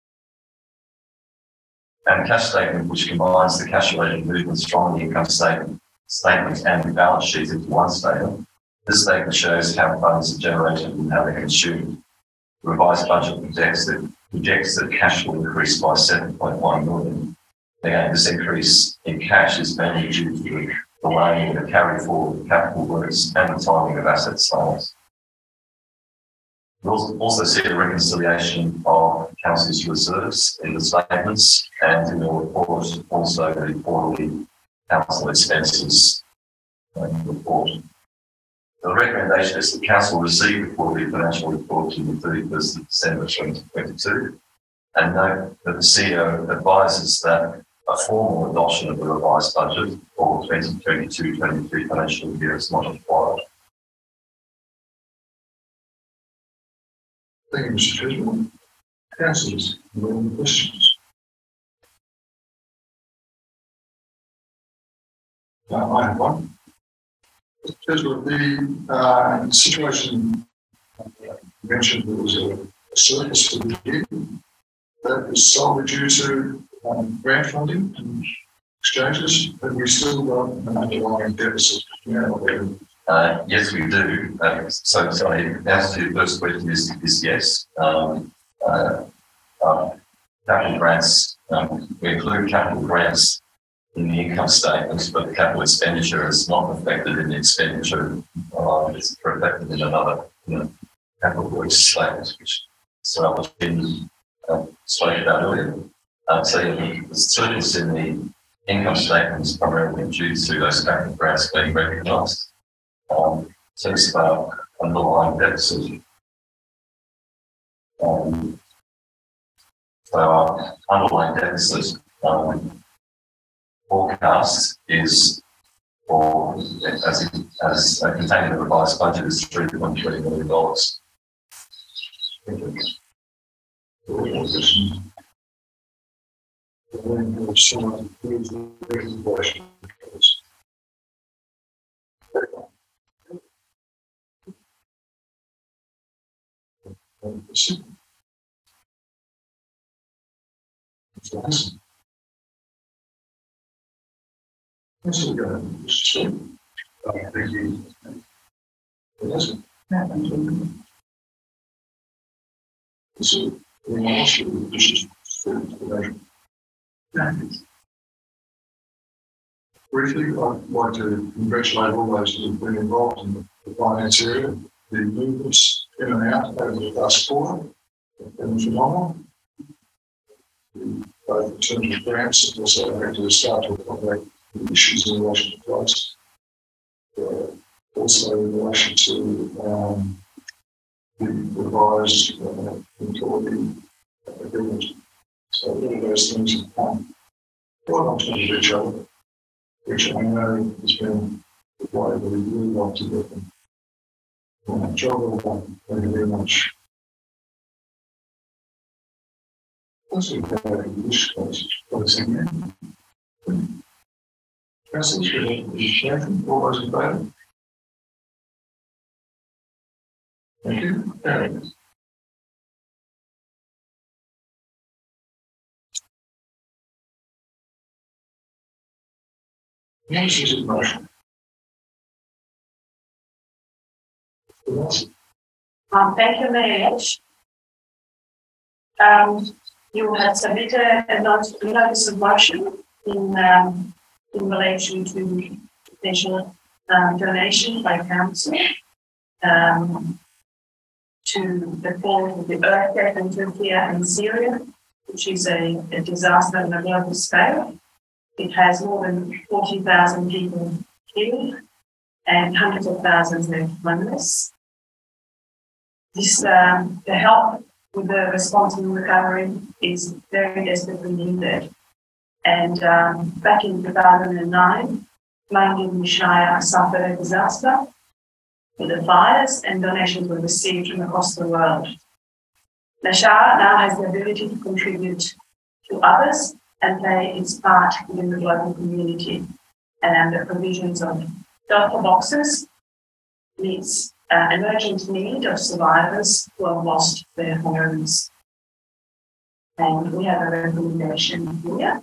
B: And the cash statement, which combines the cash-related movements from the income statement and the balance sheet into one statement. This statement shows how funds are generated and how they're consumed. The revised budget projects that cash will increase by 7.1 million. Again, this increase in cash is mainly due to the delaying of the carry forward of capital works and the timing of asset sales. We also see a reconciliation of council's reserves in the statements and in the report, also the quarterly council expenses report. The recommendation is that council receive the quarterly financial report on the 31st of December 2022 and note that the CEO advises that a formal adoption of the revised budget for 2022-23 financial year is not required.
A: Thank you, Mr. Treasurer. Councillors, any questions? I have one. Mr. Treasurer, the situation you mentioned there was a surplus for the year that was solely due to grant funding and exchanges, and we still got an underlying deficit.
B: Yes, we do. So, sorry, the answer to your first question is yes. Capital grants, we include capital grants in the income statement, but the capital expenditure is not reflected in the expenditure. It's reflected in another capital works statement, which Sarah spoke about earlier. So the surplus in the income statement is primarily due to those capital grants being recognised. So it's about underlying deficit. So our underlying deficit forecast is, for as contained in the revised budget, is $3.3 million.
A: Briefly, I'd like to congratulate all those who have been involved in the finance area. The movements in and out over the last quarter have been phenomenal. Both in terms of grants and also having to start to accommodate the issues in relation to price. Also in relation to the revised employee agreement. So all of those things have come right on top of each other, which I know has been the way that we really like to get them. Job well done. Thank you very much. Also, English policy. Councillors, all those in favour? Thank you. Next is a motion.
K: Thank you, Mayor. You have submitted a notice of motion in relation to potential donation by council to the fall of the earthquake in Turkey and Syria. which is a disaster on a global scale. It has more than 40,000 people killed and hundreds of thousands left homeless. The help with the response and recovery is very desperately needed. And back in 2009, London Shire suffered a disaster with the fires, and donations were received from across the world. The Shire now has the ability to contribute to others and play its part within the global community. And the provisions of shelter boxes meets emergent need of survivors who have lost their homes. And we have a recommendation here.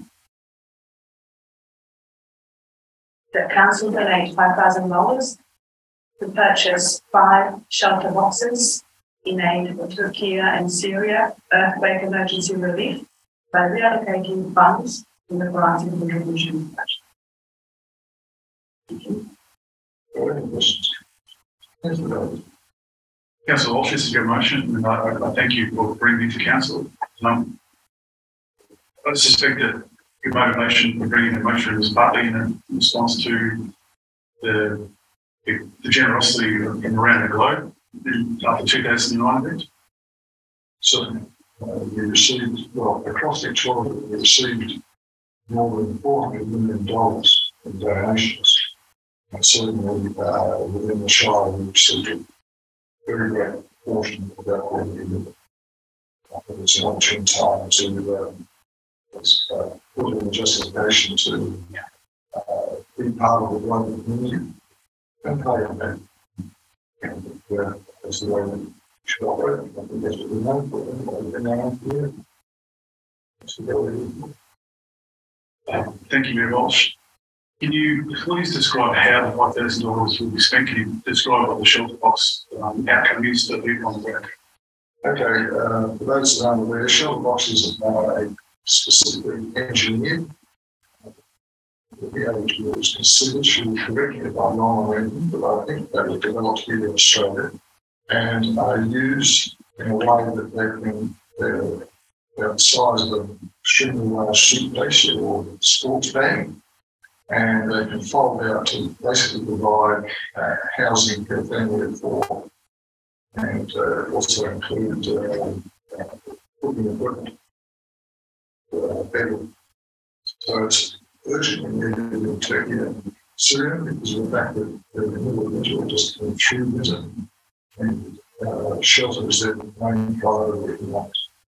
K: The council donate $5,000 to purchase 5 shelter boxes in aid of Turkey and Syria earthquake emergency relief by reallocating funds in the granting contribution budget. Thank you.
A: Any questions?
F: Councillor Walsh, this is your motion, and I thank you for bringing it to council. I suspect that your motivation for bringing the motion was partly in response to the generosity from around the globe after 2009 event.
A: So we received, well, across Victoria, we received more than $400 million in donations. And certainly within the Shire, we received a very great portion of that $400 million. I think it's an opportune time to put in the justification to be part of the global community and pay a back. And that's the way we should operate. I think that's what we know for in our community. That's the way we do it.
F: Thank you, Mayor Walsh. Can you please describe how the $5,000 will be spent? Can you describe what the shelter box outcome is that we've on the ground?
A: Okay, for those that aren't aware, shelter boxes are specifically engineered. The average was considered, should be corrected if I'm wrong or anything, but I think they were developed here in Australia and are used in a way that they can, they're the size of an extremely large suitcase or sports bag, and they can fold out to basically provide housing for a family of 4, and also include cooking equipment. So it's urgently needed in Turkey and Syria because of the fact that they're in the middle of winter or just coming through winter, and shelter is their main priority at the moment.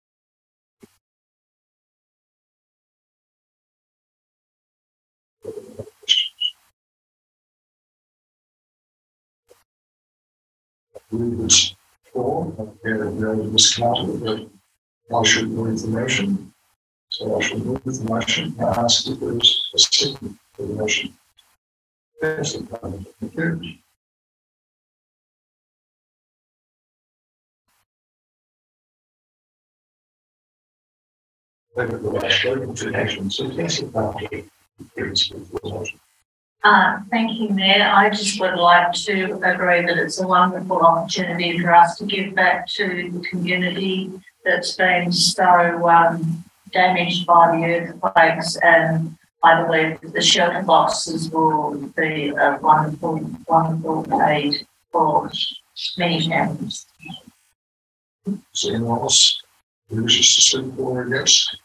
A: I believe it's 4. I've discounted it, but I should move the motion. So I should move the motion and ask if there is a second for the motion. Thank you.
J: Thank you, Mayor. I just would like to agree that it's a wonderful opportunity for us to give back to the community that's been so damaged by the earthquakes, and I believe the shelter boxes will be a wonderful, wonderful aid for many families.
A: Is there anyone else who wishes to speak for or against?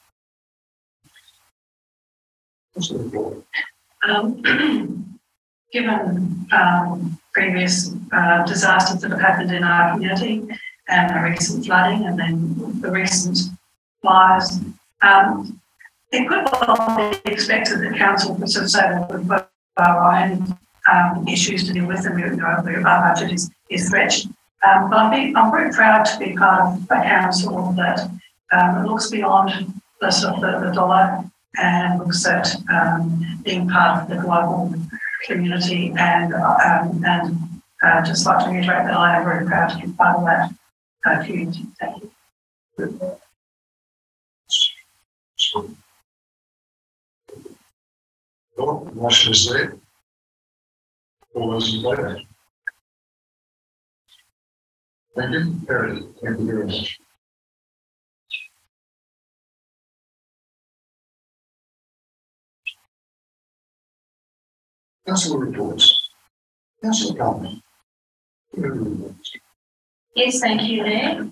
K: Given previous disasters that have happened in our community and the recent flooding and then the recent fires, it could well be expected that council would sort of say that we've got our own issues to deal with and our budget is stretched. But I'm very proud to be part of a council that looks beyond the sort of the dollar and looks at being part of the global community, and just like to reiterate that I am very proud to be part of that community. Thank you.
A: The motion is there. All those in favour? Thank you. Thank you very much. Council reports. Council comment.
J: Yes, thank you, Mayor.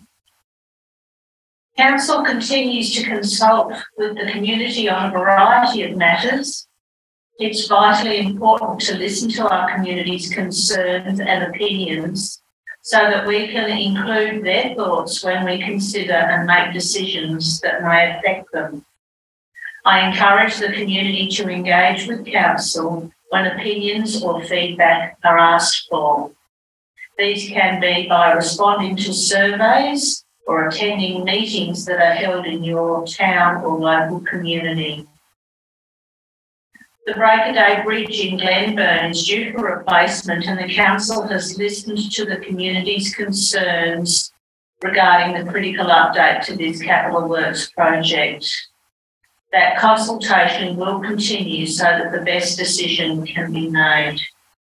J: Council continues to consult with the community on a variety of matters. It's vitally important to listen to our community's concerns and opinions so that we can include their thoughts when we consider and make decisions that may affect them. I encourage the community to engage with Council when opinions or feedback are asked for. These can be by responding to surveys or attending meetings that are held in your town or local community. The Breakaday Bridge in Glenburn is due for replacement, and the council has listened to the community's concerns regarding the critical update to this capital works project. That consultation will continue so that the best decision can be made.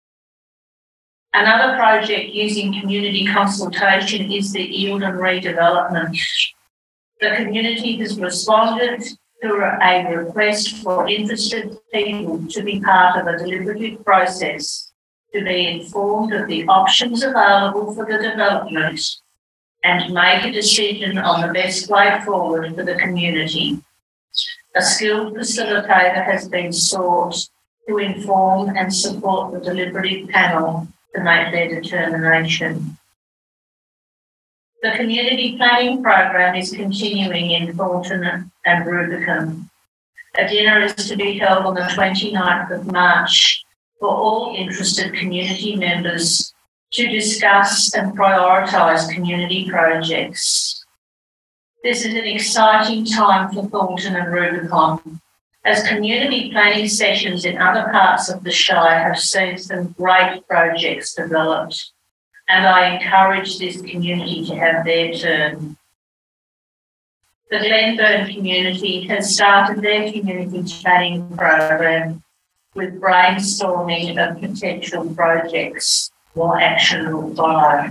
J: Another project using community consultation is the Eildon redevelopment. The community has responded to a request for interested people to be part of a deliberative process to be informed of the options available for the development and make a decision on the best way forward for the community. A skilled facilitator has been sought to inform and support the deliberative panel to make their determination. The community planning program is continuing in Thornton and Rubicon. A dinner is to be held on the 29th of March for all interested community members to discuss and prioritise community projects. This is an exciting time for Thornton and Rubicon, as community planning sessions in other parts of the Shire have seen some great projects developed, and I encourage this community to have their turn. The Glenburn community has started their community planning program with brainstorming of potential projects. More action will follow.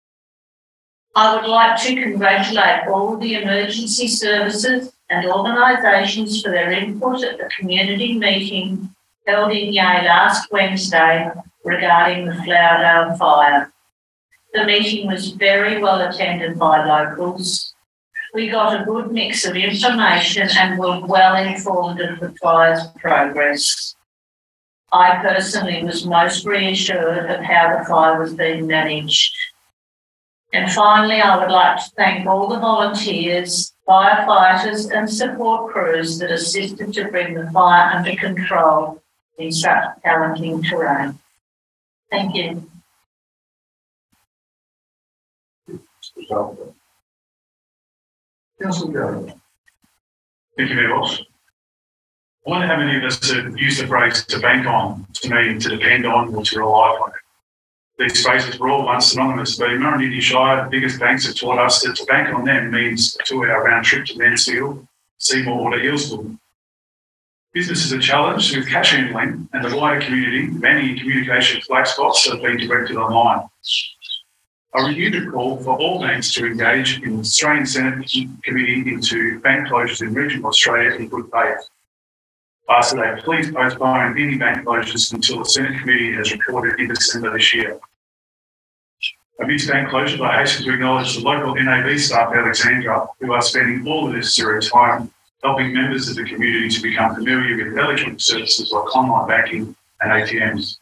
J: I would like to congratulate all the emergency services and organisations for their input at the community meeting held in Yea last Wednesday regarding the Flowerdale fire. The meeting was very well attended by locals. We got a good mix of information and were well informed of the fire's progress. I personally was most reassured of how the fire was being managed. And finally, I would like to thank all the volunteers, firefighters and support crews that assisted to bring the fire under control in such challenging terrain. Thank you.
A: Councillor Gallagher.
F: Thank you, Mayor Walsh. I wonder how many of us have used the phrase to bank on to mean to depend on or to rely on. These phrases were all once synonymous, but in Murrumbidgee Shire, the biggest banks have taught us that to bank on them means a 2-hour round trip to Mansfield, Seymour or to Eelsville. Business is a challenge with cash handling, and the wider community, many communications black spots have been directed online. I renewed a call for all banks to engage in the Australian Senate Committee into bank closures in regional Australia in good faith. I asked that they please postpone any bank closures until the Senate Committee has reported in December this year. Amidst bank closures, I hasten to acknowledge the local NAB staff at Alexandra, who are spending all the necessary time helping members of the community to become familiar with electronic services like online banking and ATMs.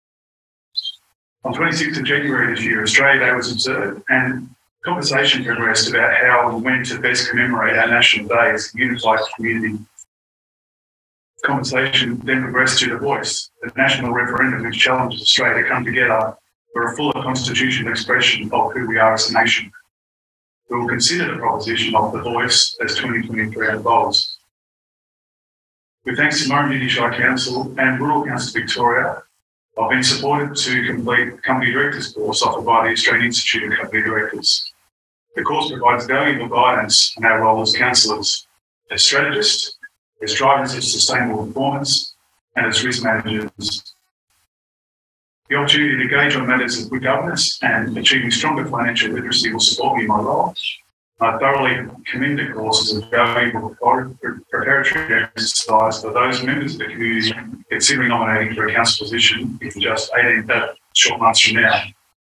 F: On 26th of January this year, Australia Day was observed, and conversation progressed about how and when to best commemorate our national day as a unified community. Conversation then progressed to The Voice, the national referendum which challenges Australia to come together for a fuller constitutional expression of who we are as a nation. We will consider the proposition of The Voice as 2023 unfolds. With thanks to Murrumbidgee Shire Council and Rural Council Victoria, I've been supported to complete the Company Directors course offered by the Australian Institute of Company Directors. The course provides valuable guidance on our role as councillors, as strategists, as drivers of sustainable performance, and as risk managers. The opportunity to engage on matters of good governance and achieving stronger financial literacy will support me in my role, I thoroughly commend the course as a valuable preparatory exercise for those members of the community considering nominating for a council position in just 18 short months from now.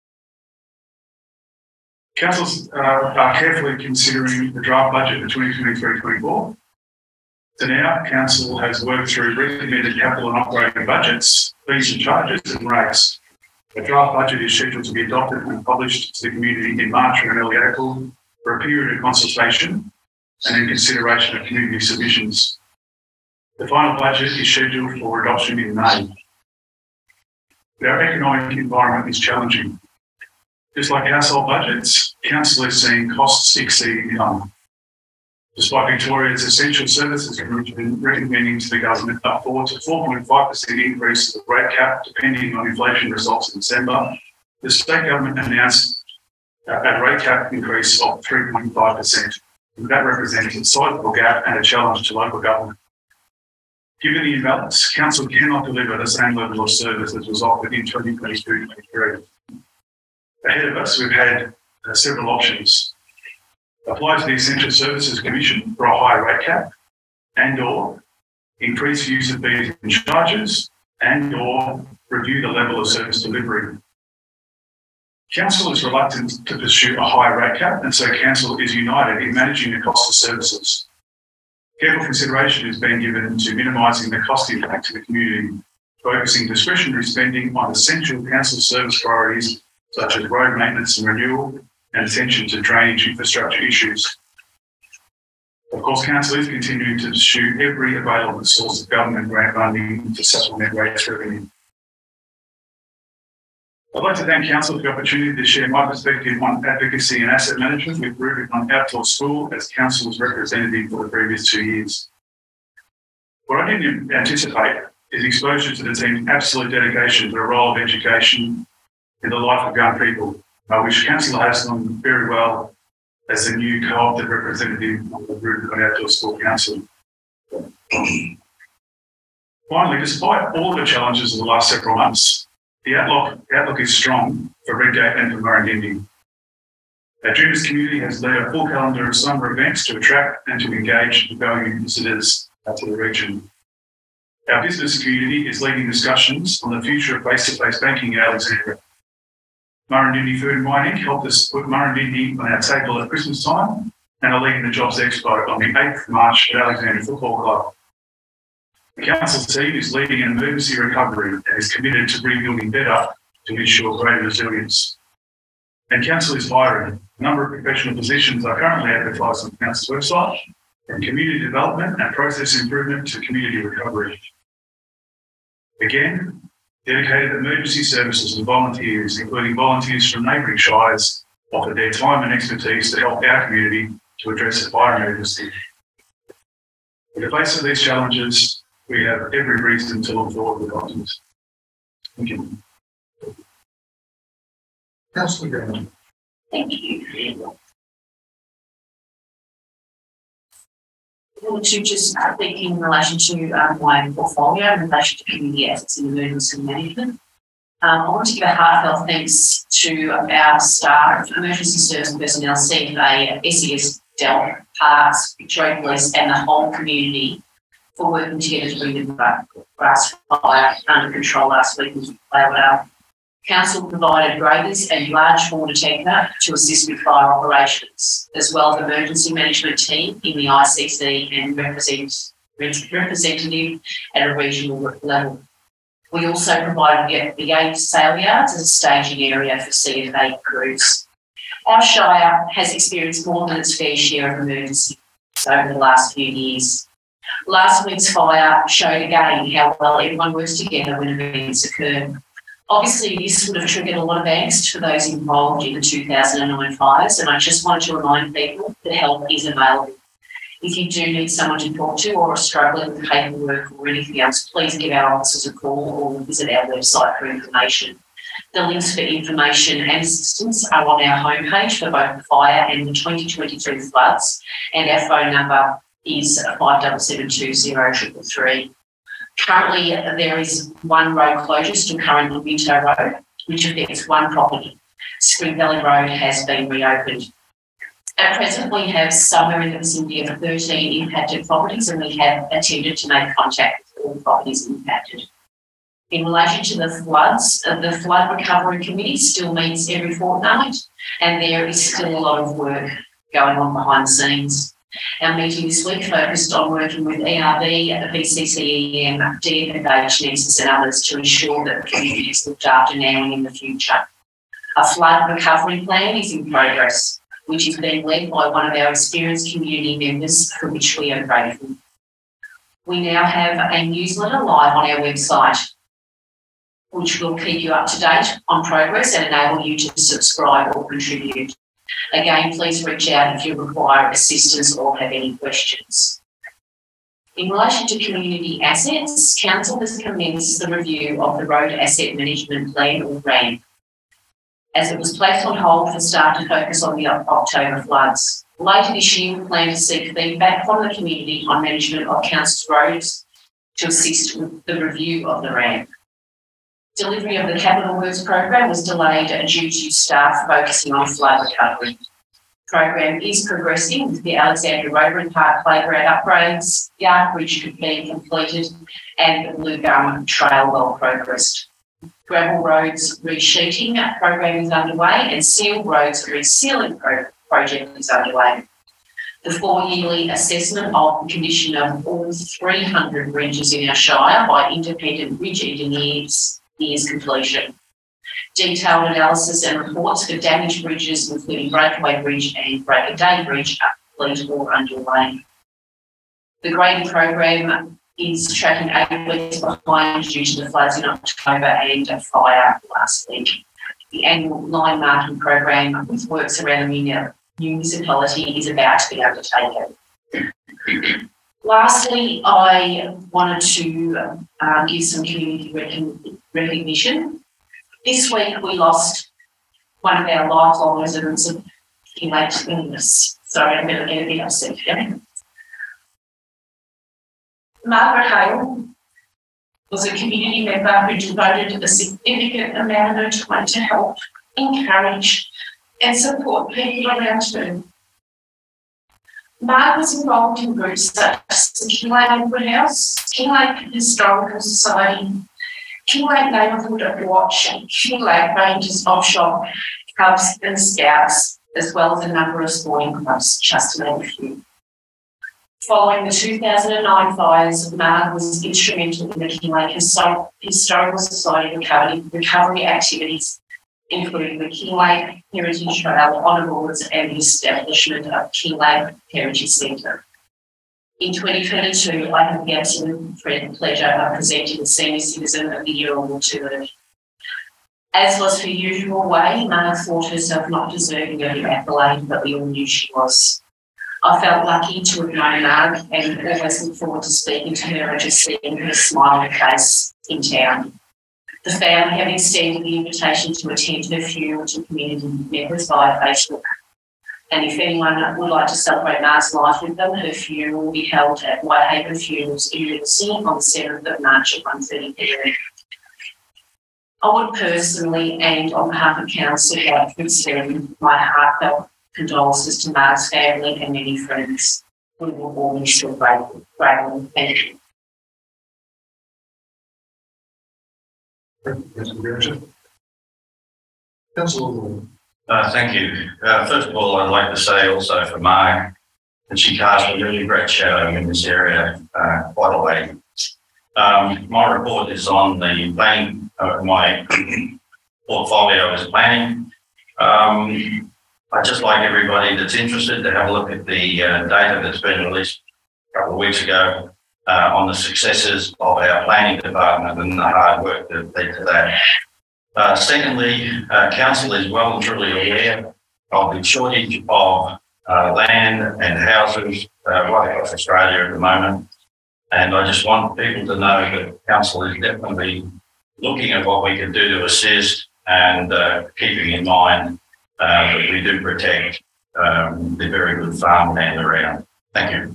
F: Councils are carefully considering the draft budget for 2023-24. So now, Council has worked through recommended capital and operating budgets, fees and charges and rates. The draft budget is scheduled to be adopted and published to the community in March or early April for a period of consultation and in consideration of community submissions. The final budget is scheduled for adoption in May. Our economic environment is challenging. Just like household budgets, Council is seeing costs exceed income. Despite Victoria's Essential Services Commission recommending to the government a 4 to 4.5% increase of the rate cap depending on inflation results in December, the state government announced a rate cap increase of 3.5%. That represents a sizable gap and a challenge to local government. Given the imbalance, Council cannot deliver the same level of service as was offered in 2022-23. Ahead of us, we've had several options. Apply to the Essential Services Commission for a higher rate cap and/or increase use of fees and charges and/or review the level of service delivery. Council is reluctant to pursue a higher rate cap, and so Council is united in managing the cost of services. Careful consideration is being given to minimising the cost impact to the community, focusing discretionary spending on essential Council service priorities such as road maintenance and renewal, and attention to drainage infrastructure issues. Of course, Council is continuing to pursue every available source of government grant funding to supplement rates revenue. I'd like to thank Council for the opportunity to share my perspective on advocacy and asset management with Rubicon Outdoor School as Council's representative for the previous 2 years. What I didn't anticipate is exposure to the team's absolute dedication to the role of education in the life of young people, which Council has done very well as the new co-opted representative of the Rubicon Outdoor School Council. Finally, despite all the challenges of the last several months, the outlook is strong for Redgate and for Murrindindi. Our Dreamers community has led a full calendar of summer events to attract and to engage valued visitors to the region. Our business community is leading discussions on the future of face-to-face banking in Alexandria. Murrindindi Food and Wine Inc. helped us put Murrindindi on our table at Christmas time and are leading the Jobs Expo on the 8th of March at Alexandria Football Club. The Council team is leading an emergency recovery and is committed to rebuilding better to ensure greater resilience. And Council is hiring. A number of professional positions are currently advertised on the Council's website, from community development and process improvement to community recovery. Again, dedicated emergency services and volunteers, including volunteers from neighbouring shires, offer their time and expertise to help our community to address a fire emergency. In the face of these challenges, we have every reason to look forward with optimism. Thank you.
A: Councillor Gavin.
E: Thank you. I want to just speak in relation to my portfolio in relation to community assets and emergency management. I want to give a heartfelt thanks to our staff, emergency service personnel, CFA, SES, DELP, Parks, Victoria Police and the whole community for working together to bring the grass fire under control last week in Blaywell. Council provided graders and large form detector to assist with fire operations, as well as the emergency management team in the ICC and representative at a regional level. We also provided the 8 sail yards as a staging area for CFA crews. Our Shire has experienced more than its fair share of emergencies over the last few years. Last week's fire showed again how well everyone works together when events occur. Obviously, this would have triggered a lot of angst for those involved in the 2009 fires, and I just wanted to remind people that help is available. If you do need someone to talk to or are struggling with paperwork or anything else, please give our officers a call or visit our website for information. The links for information and assistance are on our homepage for both the fire and the 2023 floods, and our phone number is 57720333. Currently, there is one road closure still currently on Minto Road, which affects one property. Spring Valley Road has been reopened. At present, we have somewhere in the vicinity of 13 impacted properties, and we have attempted to make contact with all properties impacted. In relation to the floods, the Flood Recovery Committee still meets every fortnight, and there is still a lot of work going on behind the scenes. Our meeting this week focused on working with ERB, the BCCEM, DFFH, Nexus and others to ensure that the community is looked after now and in the future. A flood recovery plan is in progress, which is being led by one of our experienced community members, for which we are grateful. We now have a newsletter live on our website, which will keep you up to date on progress and enable you to subscribe or contribute. Again, please reach out if you require assistance or have any questions. In relation to community assets, Council has commenced the review of the Road Asset Management Plan, or RAM, as it was placed on hold for staff to focus on the October floods. Later this year, we plan to seek feedback from the community on management of Council's roads to assist with the review of the RAM. Delivery of the Capital Works program was delayed due to staff focusing on flood recovery. The program is progressing with the Alexandra Rotary Park playground upgrades, the Ark Bridge being completed, and the Blue Gum Trail well progressed. Gravel roads resheeting program is underway, and sealed roads resealing project is underway. The 4-yearly assessment of the condition of all 300 bridges in our Shire by independent bridge engineers is completion. Detailed analysis and reports for damaged bridges, including Breakaway Bridge and Break a Day Bridge, are complete or underway. The grading program is tracking 8 weeks behind due to the floods in October and a fire last week. The annual line marking program, with works around the municipality, is about to be undertaken. Lastly, I wanted to give some community recognition. This week we lost one of our lifelong residents of Kinglake illness. Sorry, I'm going to get a bit upset here. Margaret Hale was a community member who devoted a significant amount of her time to help, encourage and support people around her. Mark was involved in groups such as the Kinglake Woodhouse, Kinglake Historical Society, Kinglake Neighbourhood Watch, and Kinglake Rangers Offshore Clubs and Scouts, as well as a number of sporting clubs, just to name a few. Following the 2009 fires, Mark was instrumental in the Kinglake Historical Society recovery activities, including the Kinglake Heritage Trail honour boards and the establishment of Kinglake Heritage Centre. In 2022, I had the absolute pleasure of presenting the Senior Citizen of the Year award to her. As was her usual way, Mark thought herself not deserving of the accolade, but we all knew she was. I felt lucky to have known Mark and always look forward to speaking to her and just seeing her smiling face in town. The family have extended the invitation to attend her funeral to community members via Facebook. And if anyone would like to celebrate Mark's life with them, her funeral will be held at Whitehaven Funerals University on the 7th of March at 1:30 p.m. I would personally, and on behalf of Council, like to extend my heartfelt condolences to Mark's family and many friends. We will all be still grateful. Thank you.
A: Councillor.
I: Thank you. First of all, I'd like to say also for Mark that she cast a really great shadow in this area quite a way. My report is on the planning, my portfolio is planning. I'd just like everybody that's interested to have a look at the data that's been released a couple of weeks ago on the successes of our planning department and the hard work that led to that. Secondly, Council is well and truly aware of the shortage of land and houses right across Australia at the moment. And I just want people to know that Council is definitely looking at what we can do to assist and keeping in mind that we do protect the very good farmland around. Thank you.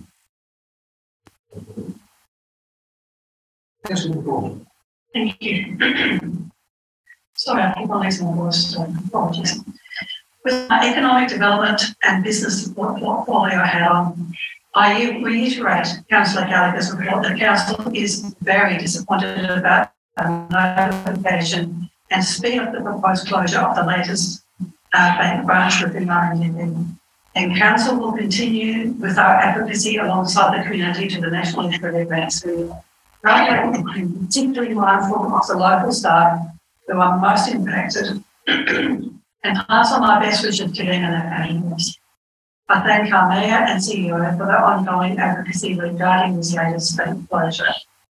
K: Thank you. Sorry, I keep on losing my voice, so apologies. With my economic development and business support portfolio hat on, I reiterate Councillor Gallagher's report that Council is very disappointed about the notification and speed of the proposed closure of the latest bank branch within Murrumbidgee. And Council will continue with our advocacy alongside the community to the National Integrated Bank Scheme, particularly mindful of the local staff who are most impacted, and pass on my best wishes to them and their families. I thank our Mayor and CEO for their ongoing advocacy regarding this latest bank closure.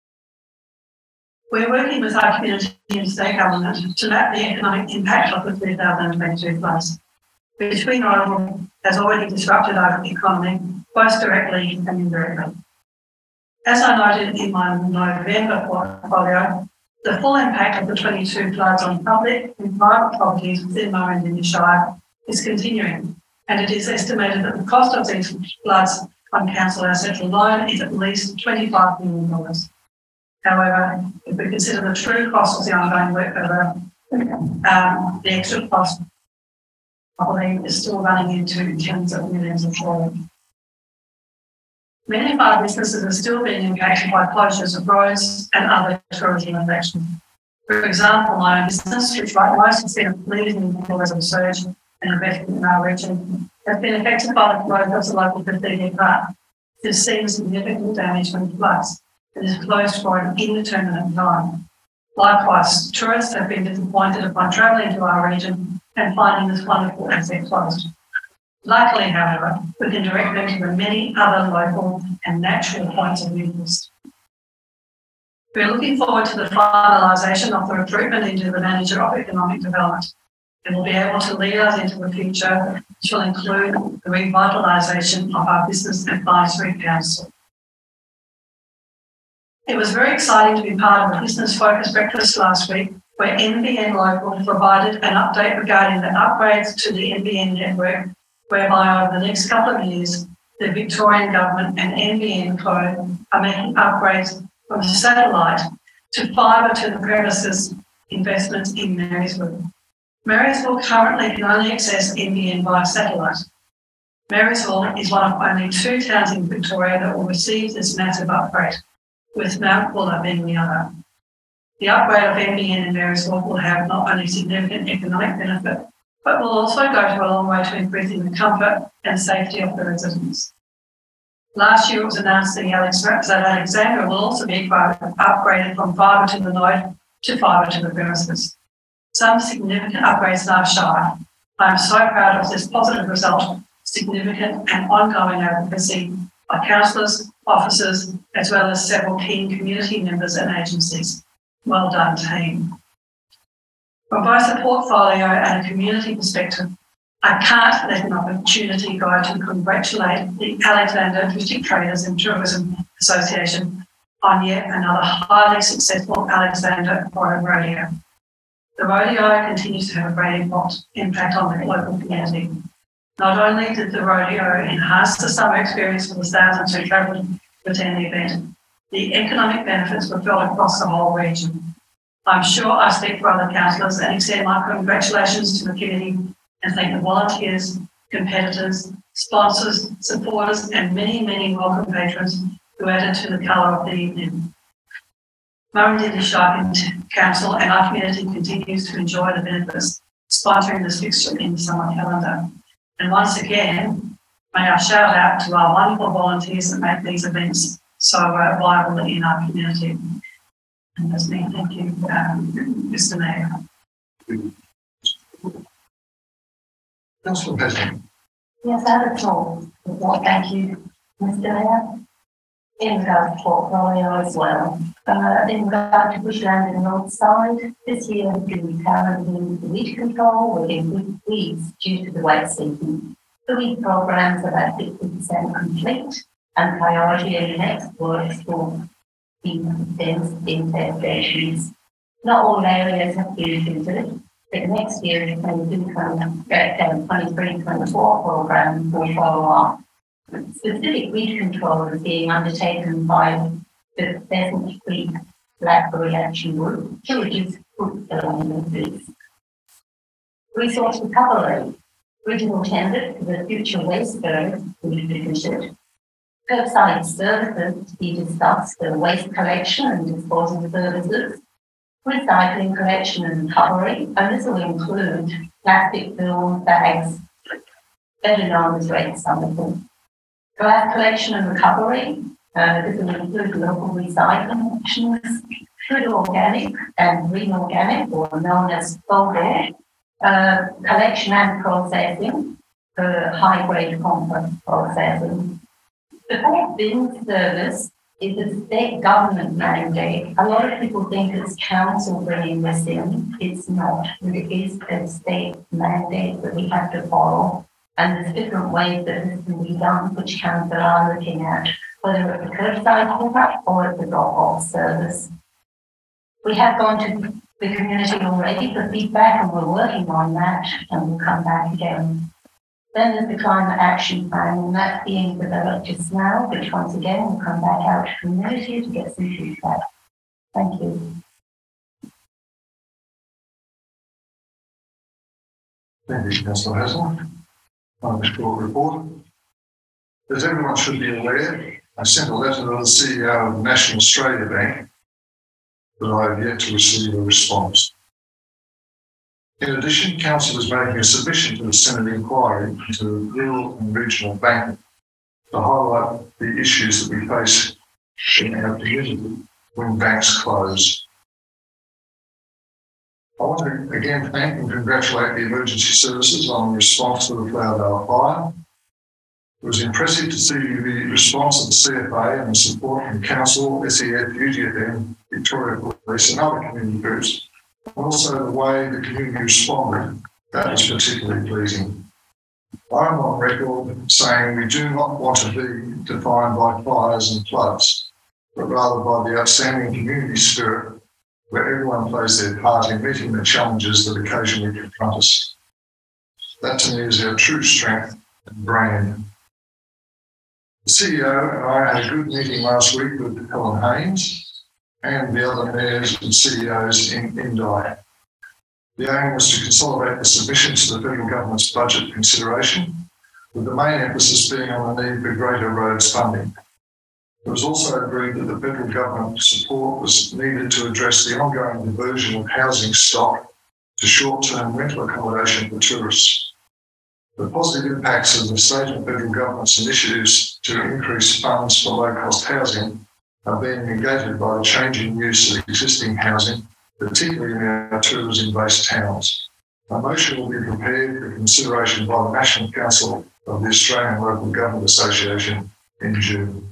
K: We're working with our community and state government to map the economic impact of the 2022 floods, which we know has already disrupted our economy, both directly and indirectly. As I noted in my November portfolio, the full impact of the 22 floods on public and private properties within Murrumbidgee Shire is continuing, and it is estimated that the cost of these floods on council assets alone is at least $25 million. However, if we consider the true cost of the ongoing work over, the extra cost, I believe, is still running into tens of millions of dollars. Many of our businesses are still being impacted by closures of roads and other tourism attractions. For example, my own business, which like most has been leading the tourism surge and investment in our region, has been affected by the closure of the local cathedral park. It has seen significant damage from floods and is closed for an indeterminate time. Likewise, tourists have been disappointed upon travelling to our region and finding this wonderful asset closed. Luckily, however, we can direct them to the many other local and natural points of interest. We are looking forward to the finalisation of the recruitment into the Manager of Economic Development, and will be able to lead us into the future, which will include the revitalisation of our Business Advisory Council. It was very exciting to be part of the Business Focus Breakfast last week, where NBN Local provided an update regarding the upgrades to the NBN network, whereby over the next couple of years, the Victorian Government and NBN Co are making upgrades from satellite to fibre to the premises investments in Marysville. Marysville currently can only access NBN via satellite. Marysville is one of only 2 towns in Victoria that will receive this massive upgrade, with Mount Buller being the other. The upgrade of NBN in Marysville will have not only significant economic benefit, but will also go to a long way to increasing the comfort and safety of the residents. Last year it was announced that Alexandra will also be upgraded from fibre to the node to fibre to the premises. Some significant upgrades in our shire. I am so proud of this positive result, significant and ongoing advocacy by councillors, officers, as well as several key community members and agencies. Well done, team. From both a portfolio and a community perspective, I can't let an opportunity go to congratulate the Alexandra District Traders and Tourism Association on yet another highly successful Alexandra rodeo. The rodeo continues to have a great impact on the local community. Not only did the rodeo enhance the summer experience for the thousands who travelled to attend the event, the economic benefits were felt across the whole region. I'm sure I speak for other councillors and extend my congratulations to the committee and thank the volunteers, competitors, sponsors, supporters and many, many welcome patrons who added to the colour of the evening. Murrumbidgee Shire Council and our community continues to enjoy the benefits sponsoring this fixture in the summer calendar. And once again, may I shout out to our wonderful volunteers that make these events so viable in our community. And that's me. Thank you, Mr. Mayor.
A: Councillor Pezman.
J: Yes, I have a talk. Well, thank you, Mr. Mayor. In regards to portfolio as well. In regard to bushland and roadside, this year has been currently the weed control within weeds due to the wet season. The weed programs are about 50% complete and priority in the next works will be dense infestations. Not all areas have been considered, but next year's 23-24 program will follow up. Specific weed control is being undertaken by the Pheasant Creek Blackberry Action Group to reduce fruit along the trees. Resource recovery. Regional tenders for the future waste service to be considered. Curbside services to be discussed for waste collection and disposal services. Recycling collection and recovery, and this will include plastic film bags, better known as red something. Glass collection and recovery, this will include local recycling options, food organic and green organic, or known as FOGO, collection and processing for high-grade compost processing. The whole bin service is a state government mandate. A lot of people think it's council bringing this in. It's not. It is a state mandate that we have to follow. And there's different ways that this can be done, which council are looking at, whether it's a curbside pickup or it's a drop-off service. We have gone to the community already for feedback, and we're working on that, and we'll come back again. Then there's the climate action plan, and that's being developed just now, which once again will come back out to community to get some feedback. Thank you.
A: Thank you, Councillor Hazel. On the short report. As everyone should be aware, I sent a letter to the CEO of the National Australia Bank, but I have yet to receive a response. In addition, Council is making a submission to the Senate inquiry into rural and regional banking to highlight the issues that we face in our community when banks close. I want to again thank and congratulate the emergency services on the response to the Flowervale fire. It was impressive to see the response of the CFA and the support from Council, SEF, UGFM, Victoria Police and other community groups. Also, the way the community responded, that was particularly pleasing. I'm on record saying we do not want to be defined by fires and floods, but rather by the outstanding community spirit where everyone plays their part in meeting the challenges that occasionally confront us. That to me is our true strength and brand. The CEO and I had a good meeting last week with Helen Haynes and the other mayors and CEOs in Indi. The aim was to consolidate the submission to the federal government's budget consideration, with the main emphasis being on the need for greater roads funding. It was also agreed that the federal government support was needed to address the ongoing diversion of housing stock to short-term rental accommodation for tourists. The positive impacts of the state and federal government's initiatives to increase funds for low-cost housing are being negated by the changing use of existing housing, particularly in our tourism-based towns. A motion will be prepared for consideration by the National Council of the Australian Local Government Association in June.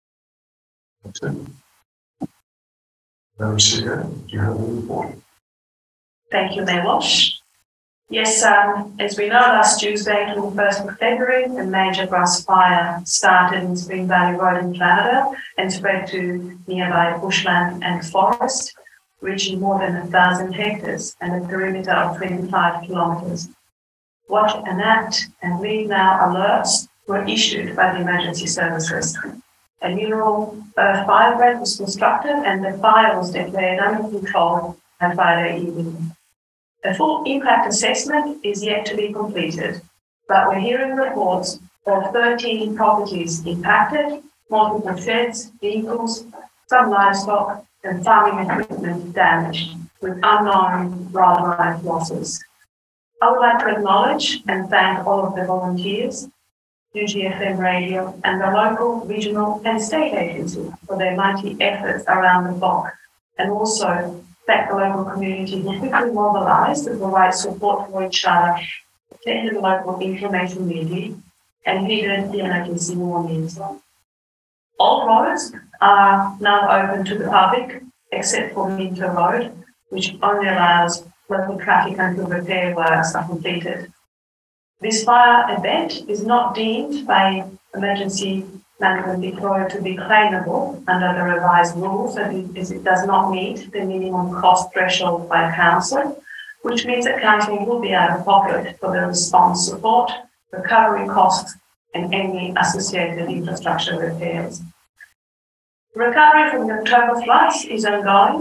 A: Madam CEO, do you have a report?
K: Thank you, Mayor Walsh. Yes, as we know, last Tuesday, 21st of February, a major grass fire started in Spring Valley Road in Canada and spread to nearby bushland and forest, reaching more than 1,000 hectares and a perimeter of 25 kilometres. Watch and act and leave now alerts were issued by the emergency services. A neural fire break was constructed and the fire was declared under control on Friday evening. A full impact assessment is yet to be completed, but we're hearing reports of 13 properties impacted, multiple sheds, vehicles, some livestock and farming equipment damaged, with unknown wildlife losses. I would like to acknowledge and thank all of the volunteers, UGFM Radio and the local, regional and state agencies for their mighty efforts around the block, and also thank the local community who quickly mobilised to provide support for each other, attended the local information meeting and heeded the emergency warnings. All roads are now open to the public except for Minto Road, which only allows local traffic until repair works are completed. This fire event is not deemed by Emergency Management Victoria to be claimable under the revised rules, as it does not meet the minimum cost threshold by council, which means that council will be out of pocket for the response support, recovery costs, and any associated infrastructure repairs. Recovery from the October floods is ongoing.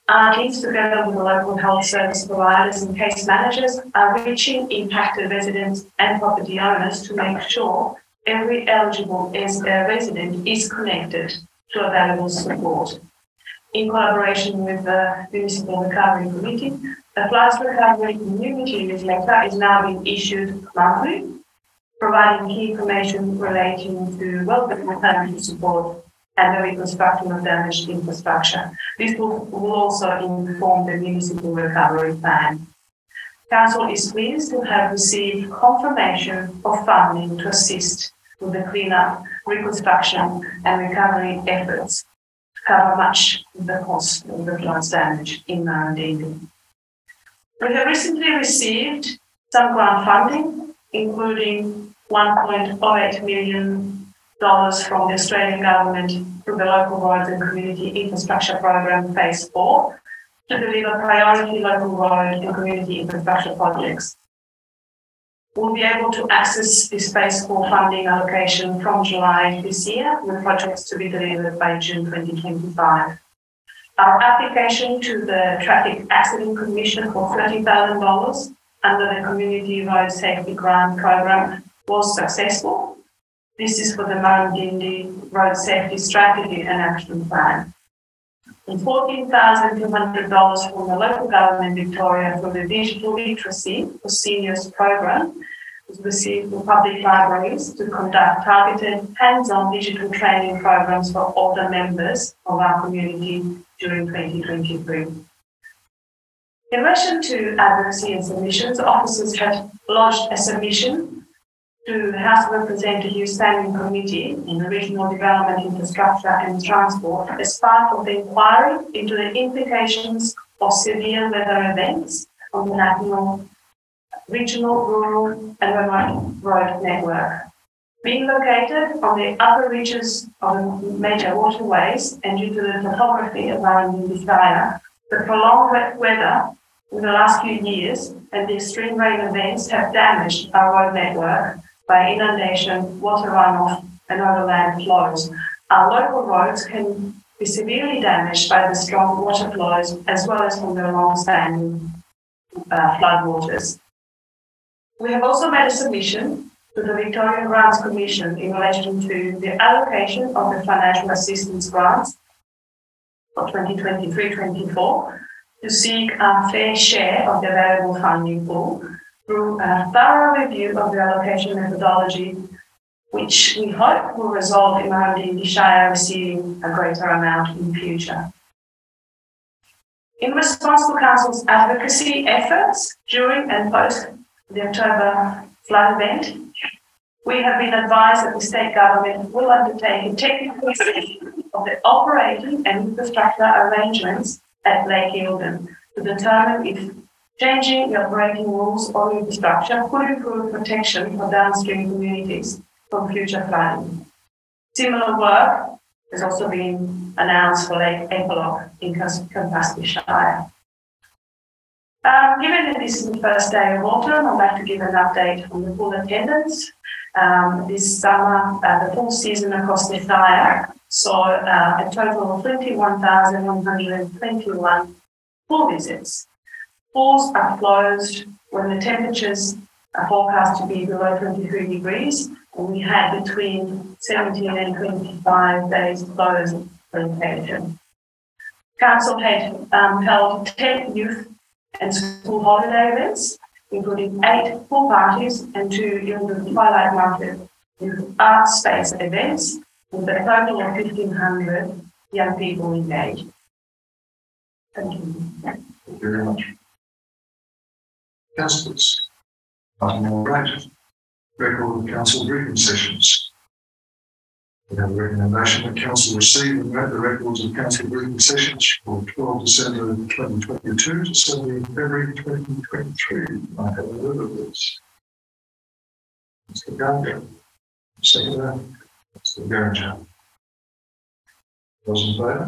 K: ARCIs, together with the local health service providers and case managers, are reaching impacted residents and property owners to make sure every eligible resident is connected to available support. In collaboration with the Municipal Recovery Committee, the Floods Recovery Community newsletter is now being issued monthly, providing key information relating to well-being and support and the reconstruction of damaged infrastructure. This will also inform the municipal recovery plan. Council is pleased to have received confirmation of funding to assist with the cleanup, reconstruction and recovery efforts to cover much of the cost of the floods damage in Murrumbeena. We have recently received some grant funding, including $1.08 million from the Australian Government through the Local Roads and Community Infrastructure Program Phase 4 to deliver priority local road and community infrastructure projects. We'll be able to access this Phase 4 funding allocation from July this year, with projects to be delivered by June 2025. Our application to the Traffic Accident Commission for $30,000 under the Community Road Safety Grant Program was successful. This is for the Murrumbeena Road Safety Strategy and Action Plan. And $14,200 from the local government Victoria for the Digital Literacy for Seniors program was received for public libraries to conduct targeted hands-on digital training programs for older members of our community during 2023. In relation to advocacy and submissions, officers have lodged a submission to the House of Representatives Standing Committee in Regional Development, Infrastructure and Transport as part of the inquiry into the implications of severe weather events on the national, regional, rural and remote road network. Being located on the upper reaches of major waterways and due to the topography of Murrumbeena, the prolonged wet weather in the last few years and the extreme rain events have damaged our road network by inundation, water runoff and overland flows. Our local roads can be severely damaged by the strong water flows as well as from the long-standing floodwaters. We have also made a submission to the Victorian Grants Commission in relation to the allocation of the financial assistance grants for 2023-24 to seek a fair share of the available funding pool through a thorough review of the allocation methodology, which we hope will result in Murrumbeena Shire receiving a greater amount in the future. In response to Council's advocacy efforts during and post the October flood event, we have been advised that the state government will undertake a technical assessment of the operating and infrastructure arrangements at Lake Eildon to determine if changing the operating rules or infrastructure could improve protection for downstream communities from future flooding. Similar work has also been announced for Lake Eppalock in Campaspe Shire. Given that this is the first day of autumn, I'd like to give an update on the pool attendance. This summer, the pool season across the Shire saw a total of 21,121 pool visits. Pools are closed when the temperatures are forecast to be below 23 degrees, and we had between 17 and 25 days closed for infection. Council had held 10 youth and school holiday events, including 8 pool parties and 2 Eildon Twilight Market youth art space events, with a total of 1,500 young people engaged. Thank you.
A: Thank you very much. Councillors, item number 8, record of council briefing sessions. We have a recommendation that council receive and note the records of council briefing sessions for 12 December 2022 to 7 February 2023. I have a word of this. Mr. Gallagher, seconder, Mr. Geringer. Those in favour?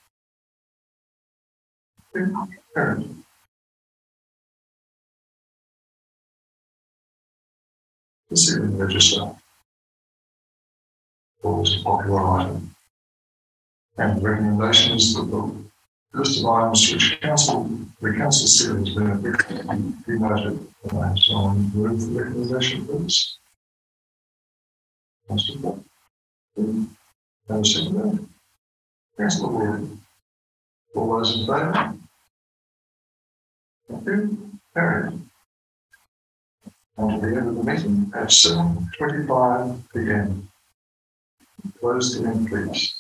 A: Carried. Considering the register for this popular item. And the recommendation is that the List of items which the council said has been applicable be noted. So I'll move the recommendation, please. Councillor Watt. No second. Councillor Ward. All those in favour? Thank you. Carried. On to the end of the meeting at 7:25 p.m. Close the end, please.